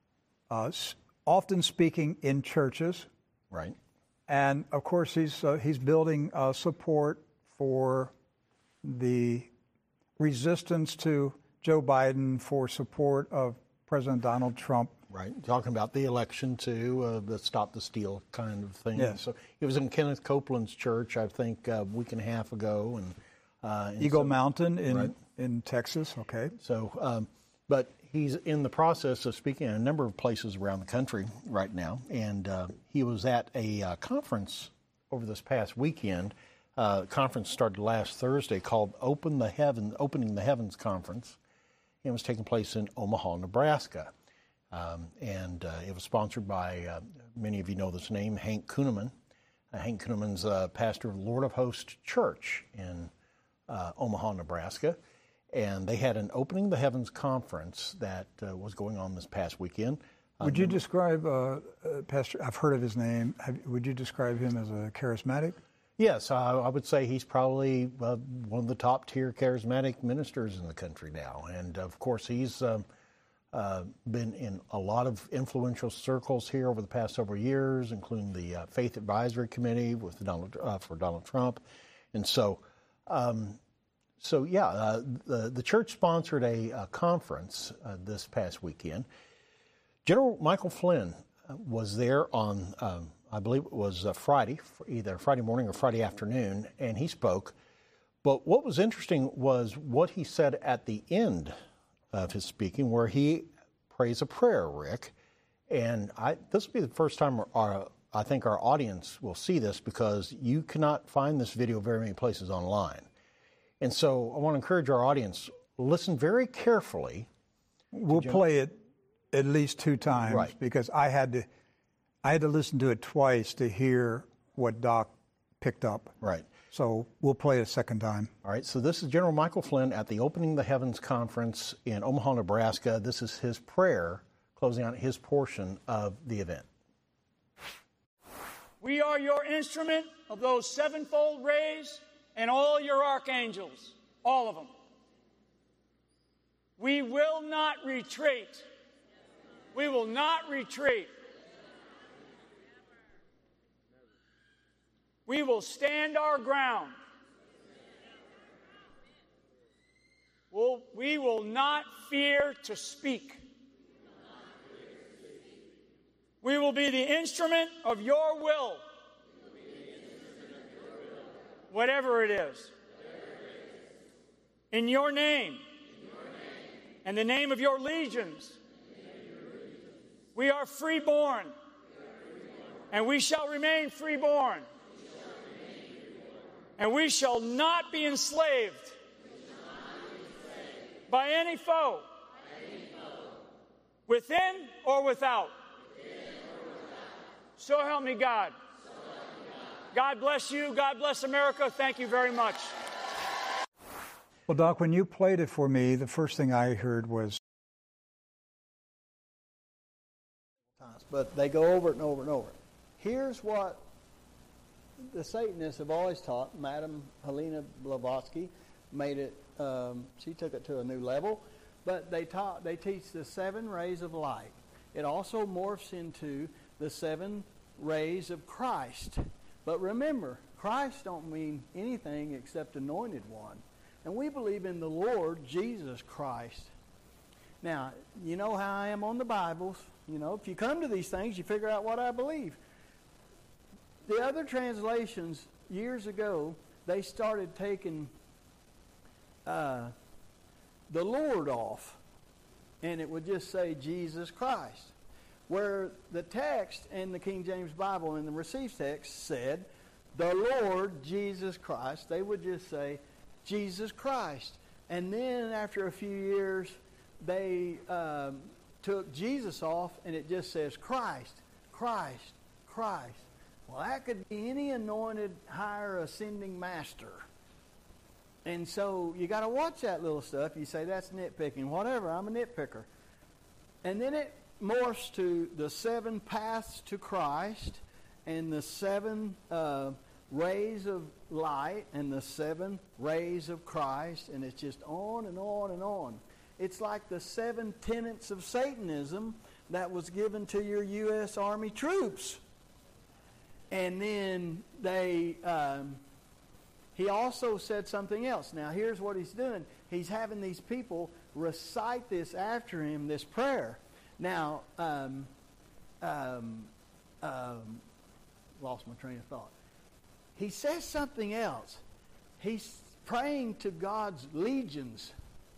often speaking in churches. Right. And, of course, he's building support for the resistance to Joe Biden, for support of President Donald Trump. Right. Talking about the election, too, the Stop the Steal kind of thing. Yes. So he was in Kenneth Copeland's church, I think, a week and a half ago. Eagle Mountain in Texas, okay. So, but he's in the process of speaking at a number of places around the country right now, and he was at a conference over this past weekend. Conference started last Thursday called Opening the Heavens Conference. It was taking place in Omaha, Nebraska, and it was sponsored by many of you know this name, Hank Kunneman. Hank Kunneman's pastor of Lord of Hosts Church in Omaha, Nebraska. And they had an Opening the Heavens conference that was going on this past weekend. Would you describe, Pastor, I've heard of his name, would you describe him as a charismatic? Yes, I would say he's probably one of the top-tier charismatic ministers in the country now. And, of course, he's been in a lot of influential circles here over the past several years, including the Faith Advisory Committee for Donald Trump. And so... the church sponsored a conference this past weekend General Michael Flynn was there on, I believe it was Friday, either Friday morning or Friday afternoon, and he spoke. But what was interesting was what he said at the end of his speaking, where he prays a prayer, Rick. And this will be the first time I think our audience will see this, because you cannot find this video very many places online. And so I want to encourage our audience, listen very carefully. We'll play it at least 2 times, right, because I had to listen to it twice to hear what Doc picked up. Right. So we'll play it a second time. All right. So this is General Michael Flynn at the Opening the Heavens Conference in Omaha, Nebraska. This is his prayer closing out his portion of the event. We are your instrument of those sevenfold rays and all your archangels, all of them. We will not retreat. We will not retreat. We will stand our ground. We will not fear to speak. We will be the instrument of your will, whatever it is. In your name, and the name of your legions, we are freeborn, and we shall remain freeborn. And we shall not be enslaved by any foe, within or without. So help me God. God bless you. God bless America. Thank you very much. Well, Doc, when you played it for me, the first thing I heard was... But they go over it and over and over. Here's what the Satanists have always taught. Madam Helena Blavatsky made it, she took it to a new level, but they teach the 7 rays of light. It also morphs into the 7 rays of Christ. But remember, Christ don't mean anything except anointed one. And we believe in the Lord Jesus Christ. Now, you know how I am on the Bibles. You know, if you come to these things, you figure out what I believe. The other translations, years ago, they started taking the Lord off, and it would just say Jesus Christ. Where the text in the King James Bible in the received text said, the Lord Jesus Christ, they would just say Jesus Christ. And then after a few years, they took Jesus off, and it just says Christ, Christ, Christ. Well, that could be any anointed, higher ascending master. And so you got to watch that little stuff. You say, that's nitpicking. Whatever, I'm a nitpicker. And then it morphs to the 7 paths to Christ, and the 7 rays of light, and the 7 rays of Christ, and it's just on and on and on. It's like the 7 tenets of Satanism that was given to your U.S. Army troops. And then he also said something else. Now, here's what he's doing. He's having these people recite this after him, this prayer. Now, lost my train of thought. He says something else. He's praying to God's legions.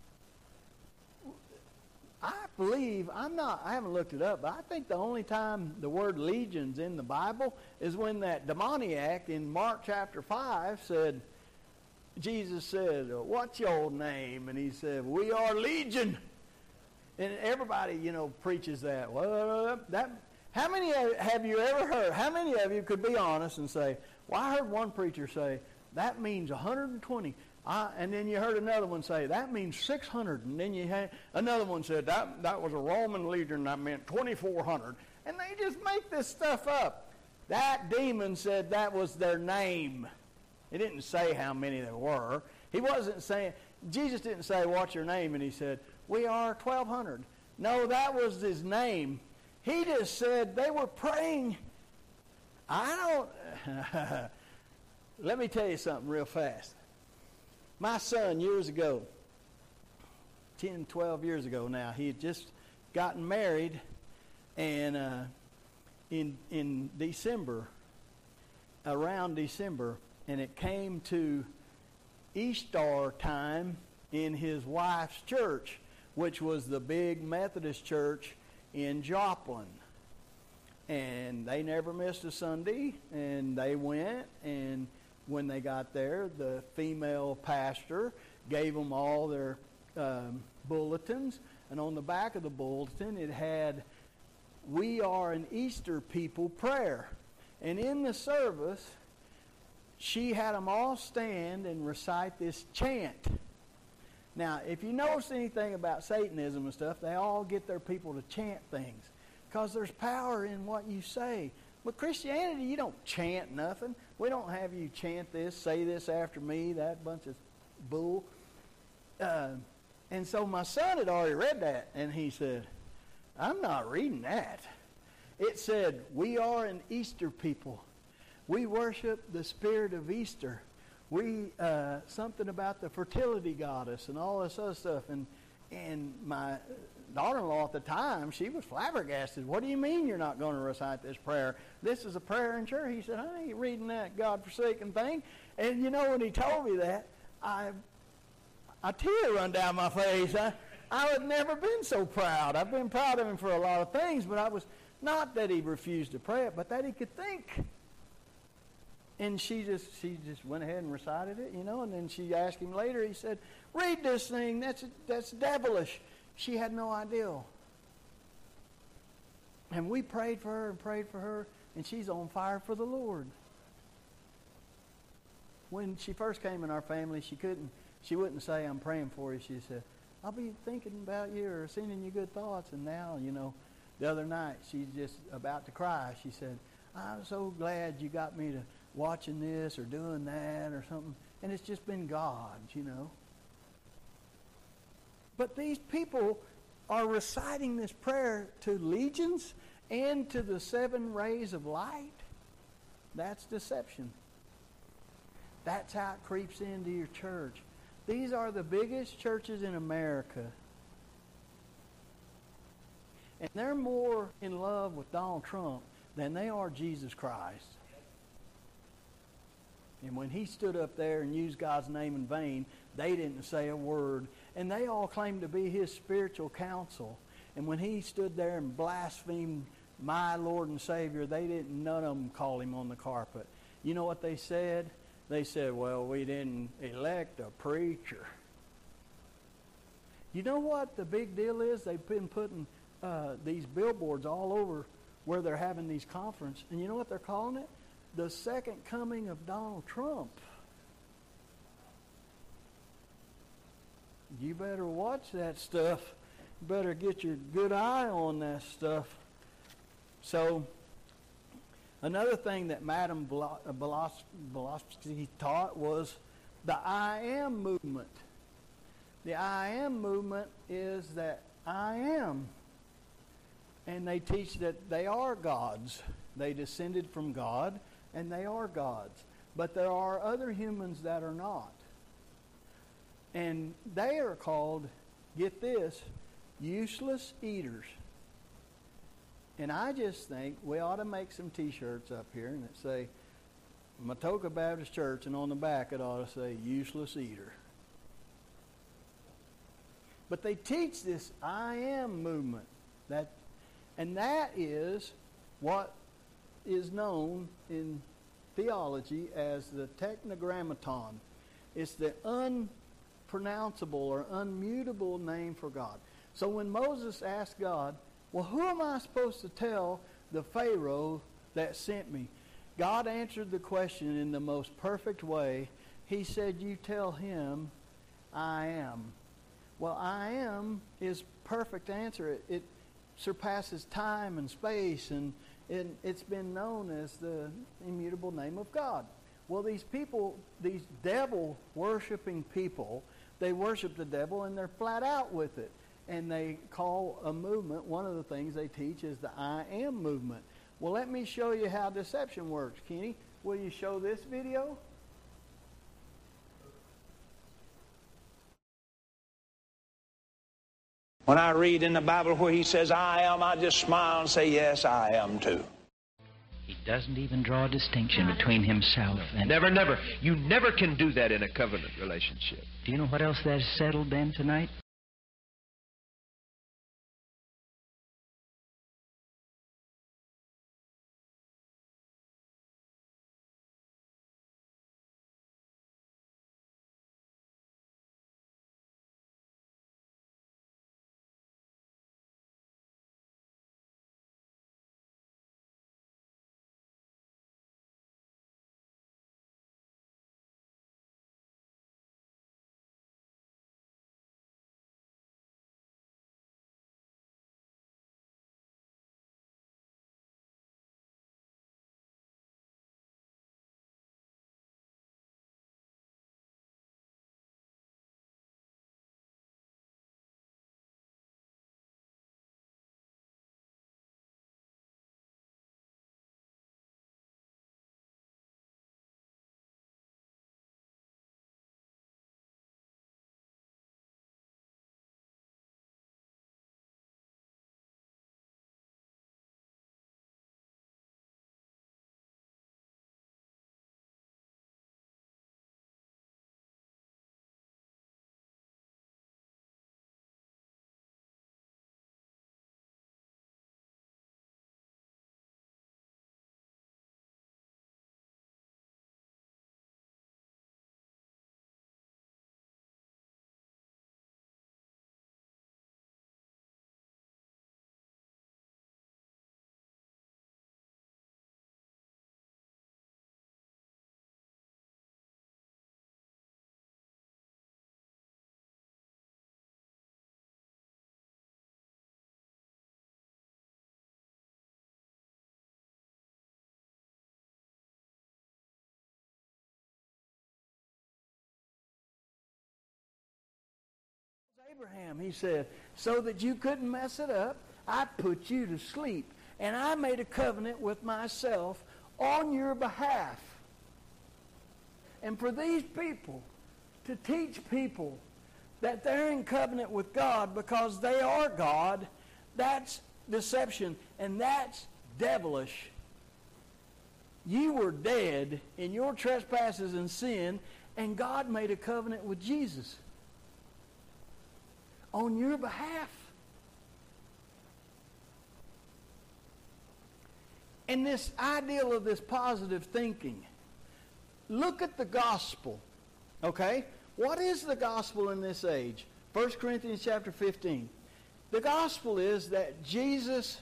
I believe, I haven't looked it up, but I think the only time the word legions in the Bible is when that demoniac in Mark chapter 5 said, Jesus said, what's your name? And he said, we are legion. And everybody, preaches that. Well, how many have you ever heard? How many of you could be honest and say, well, I heard one preacher say, that means 120. And then you heard another one say, that means 600. And then you had another one said, that was a Roman legion, that meant 2,400. And they just make this stuff up. That demon said that was their name. He didn't say how many there were. He wasn't saying, Jesus didn't say, what's your name? And he said, we are 1,200. No, that was his name. He just said they were praying. Let me tell you something real fast. My son, years ago, 10, 12 years ago now, he had just gotten married, And in December, around December, and it came to Easter time in his wife's church, which was the big Methodist church in Joplin. And they never missed a Sunday, and they went, and when they got there, the female pastor gave them all their bulletins, and on the back of the bulletin it had, "We are an Easter people" prayer. And in the service, she had them all stand and recite this chant. Now, if you notice anything about Satanism and stuff, they all get their people to chant things because there's power in what you say. With Christianity, you don't chant nothing. We don't have you chant this, say this after me, that bunch of bull. And so my son had already read that, and he said, "I'm not reading that." It said, "We are an Easter people. We worship the spirit of Easter. We, something about the fertility goddess and all this other stuff." And my daughter-in-law at the time, she was flabbergasted. "What do you mean you're not going to recite this prayer? This is a prayer in church." He said, "I ain't reading that God-forsaken thing." And you know, when he told me that, a tear run down my face. I had never been so proud. I've been proud of him for a lot of things, but I was not that he refused to pray it, but that he could think. And she just went ahead and recited it, you know, and then she asked him later, he said, "Read this thing, that's devilish." She had no idea. And we prayed for her, and she's on fire for the Lord. When she first came in our family, she wouldn't say, "I'm praying for you." She said, "I'll be thinking about you or sending you good thoughts." And now, you know, the other night, she's just about to cry. She said, "I'm so glad you got me to watching this or doing that or something." And it's just been God, you know. But these people are reciting this prayer to legions and to the 7 rays of light. That's deception. That's how it creeps into your church. These are the biggest churches in America. And they're more in love with Donald Trump than they are Jesus Christ. And when he stood up there and used God's name in vain, they didn't say a word. And they all claimed to be his spiritual counsel. And when he stood there and blasphemed my Lord and Savior, none of them called him on the carpet. You know what they said? They said, "Well, we didn't elect a preacher." You know what the big deal is? They've been putting these billboards all over where they're having these conferences. And you know what they're calling it? The second coming of Donald Trump. You better watch that stuff. You better get your good eye on that stuff. So, another thing that Madame Blavatsky taught was the I am movement. The I am movement is that I am. And they teach that they are gods. They descended from God, and they are gods. But there are other humans that are not. And they are called, get this, useless eaters. And I just think we ought to make some T-shirts up here and that say, Matoka Baptist Church, and on the back it ought to say, useless eater. But they teach this I am movement. And that is what is known in theology as the Tetragrammaton. It's the unpronounceable or unmutable name for God. So when Moses asked God, well, who am I supposed to tell the Pharaoh that sent me? God answered the question in the most perfect way. He said, you tell him, I am. Well, I am is perfect answer. It surpasses time and space, and it's been known as the immutable name of God. Well, these people, these devil-worshiping people, they worship the devil, and they're flat out with it. And they call a movement, one of the things they teach is the I am movement. Well, let me show you how deception works. Kenny, will you show this video? When I read in the Bible where he says, I am, I just smile and say, yes, I am too. He doesn't even draw a distinction between himself and... Never. You never can do that in a covenant relationship. Do you know what else that is settled then tonight? Abraham, he said, so that you couldn't mess it up, I put you to sleep. And I made a covenant with myself on your behalf. And for these people, to teach people that they're in covenant with God because they are God, that's deception and that's devilish. You were dead in your trespasses and sin, and God made a covenant with Jesus on your behalf. And this ideal of this positive thinking, look at the gospel, okay? What is the gospel in this age? 1 Corinthians chapter 15. The gospel is that Jesus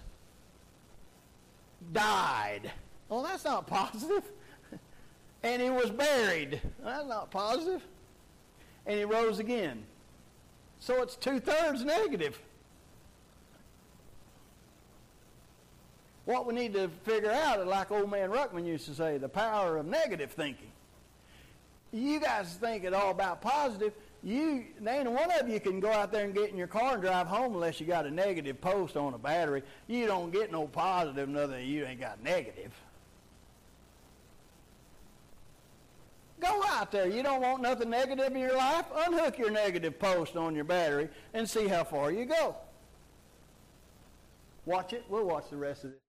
died. Well, that's not positive. And he was buried. That's not positive. And he rose again. So it's 2/3 negative. What we need to figure out is, like old man Ruckman used to say, the power of negative thinking. You guys think it all about positive. There ain't one of you can go out there and get in your car and drive home unless you got a negative post on a battery. You don't get no positive, nothing. You ain't got negative. Go out there. You don't want nothing negative in your life? Unhook your negative post on your battery and see how far you go. Watch it. We'll watch the rest of it.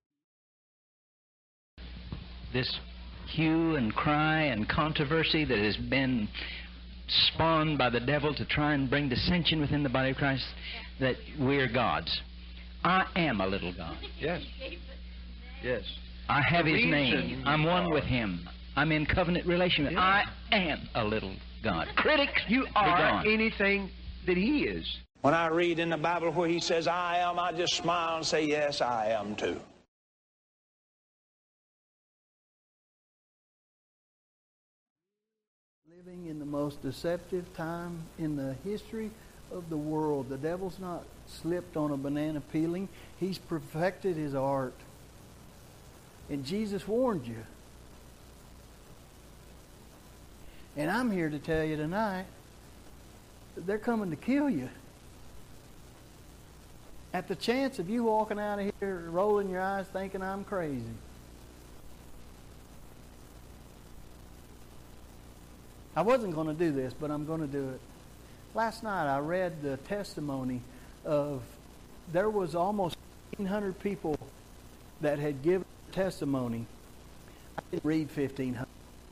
This hue and cry and controversy that has been spawned by the devil to try and bring dissension within the body of Christ, that we're gods. I am a little God. Yes. Yes. I have his name. I'm one with him. I'm in covenant relation. Yeah. I am a little God. Critics, you are anything that he is. When I read in the Bible where he says, I am, I just smile and say, yes, I am too. Living in the most deceptive time in the history of the world. The devil's not slipped on a banana peeling. He's perfected his art. And Jesus warned you. And I'm here to tell you tonight that they're coming to kill you. At the chance of you walking out of here rolling your eyes thinking I'm crazy. I wasn't going to do this, but I'm going to do it. Last night I read the testimony of there was almost 1,500 people that had given testimony. I didn't read 1,500.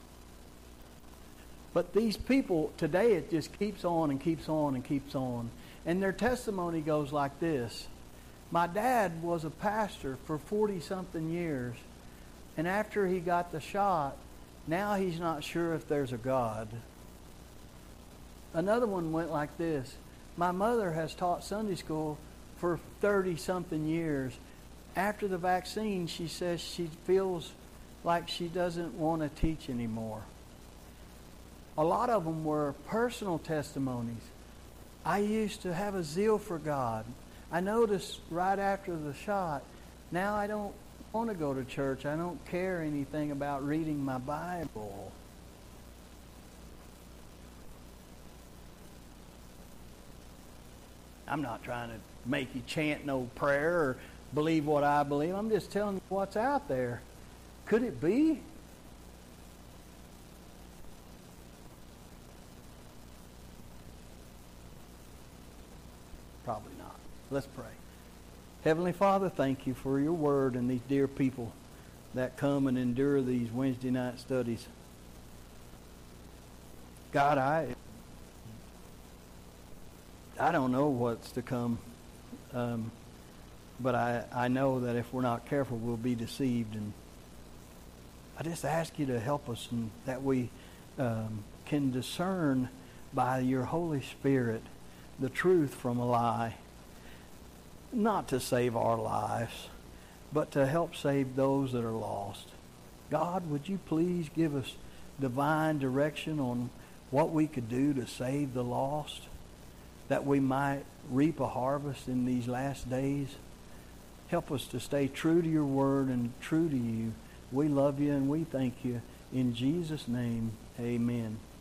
But these people, today it just keeps on and keeps on and keeps on. And their testimony goes like this. My dad was a pastor for 40-something years. And after he got the shot, now he's not sure if there's a God. Another one went like this. My mother has taught Sunday school for 30-something years. After the vaccine, she says she feels like she doesn't want to teach anymore. A lot of them were personal testimonies. I used to have a zeal for God. I noticed right after the shot, now I don't want to go to church. I don't care anything about reading my Bible. I'm not trying to make you chant no prayer or believe what I believe. I'm just telling you what's out there. Could it be? Probably not. Let's pray. Heavenly Father, thank you for your word and these dear people that come and endure these Wednesday night studies. God, I don't know what's to come, but I know that if we're not careful, we'll be deceived. And I just ask you to help us and that we can discern by your Holy Spirit the truth from a lie, not to save our lives, but to help save those that are lost. God, would you please give us divine direction on what we could do to save the lost, that we might reap a harvest in these last days? Help us to stay true to your word and true to you. We love you and we thank you. In Jesus' name, amen.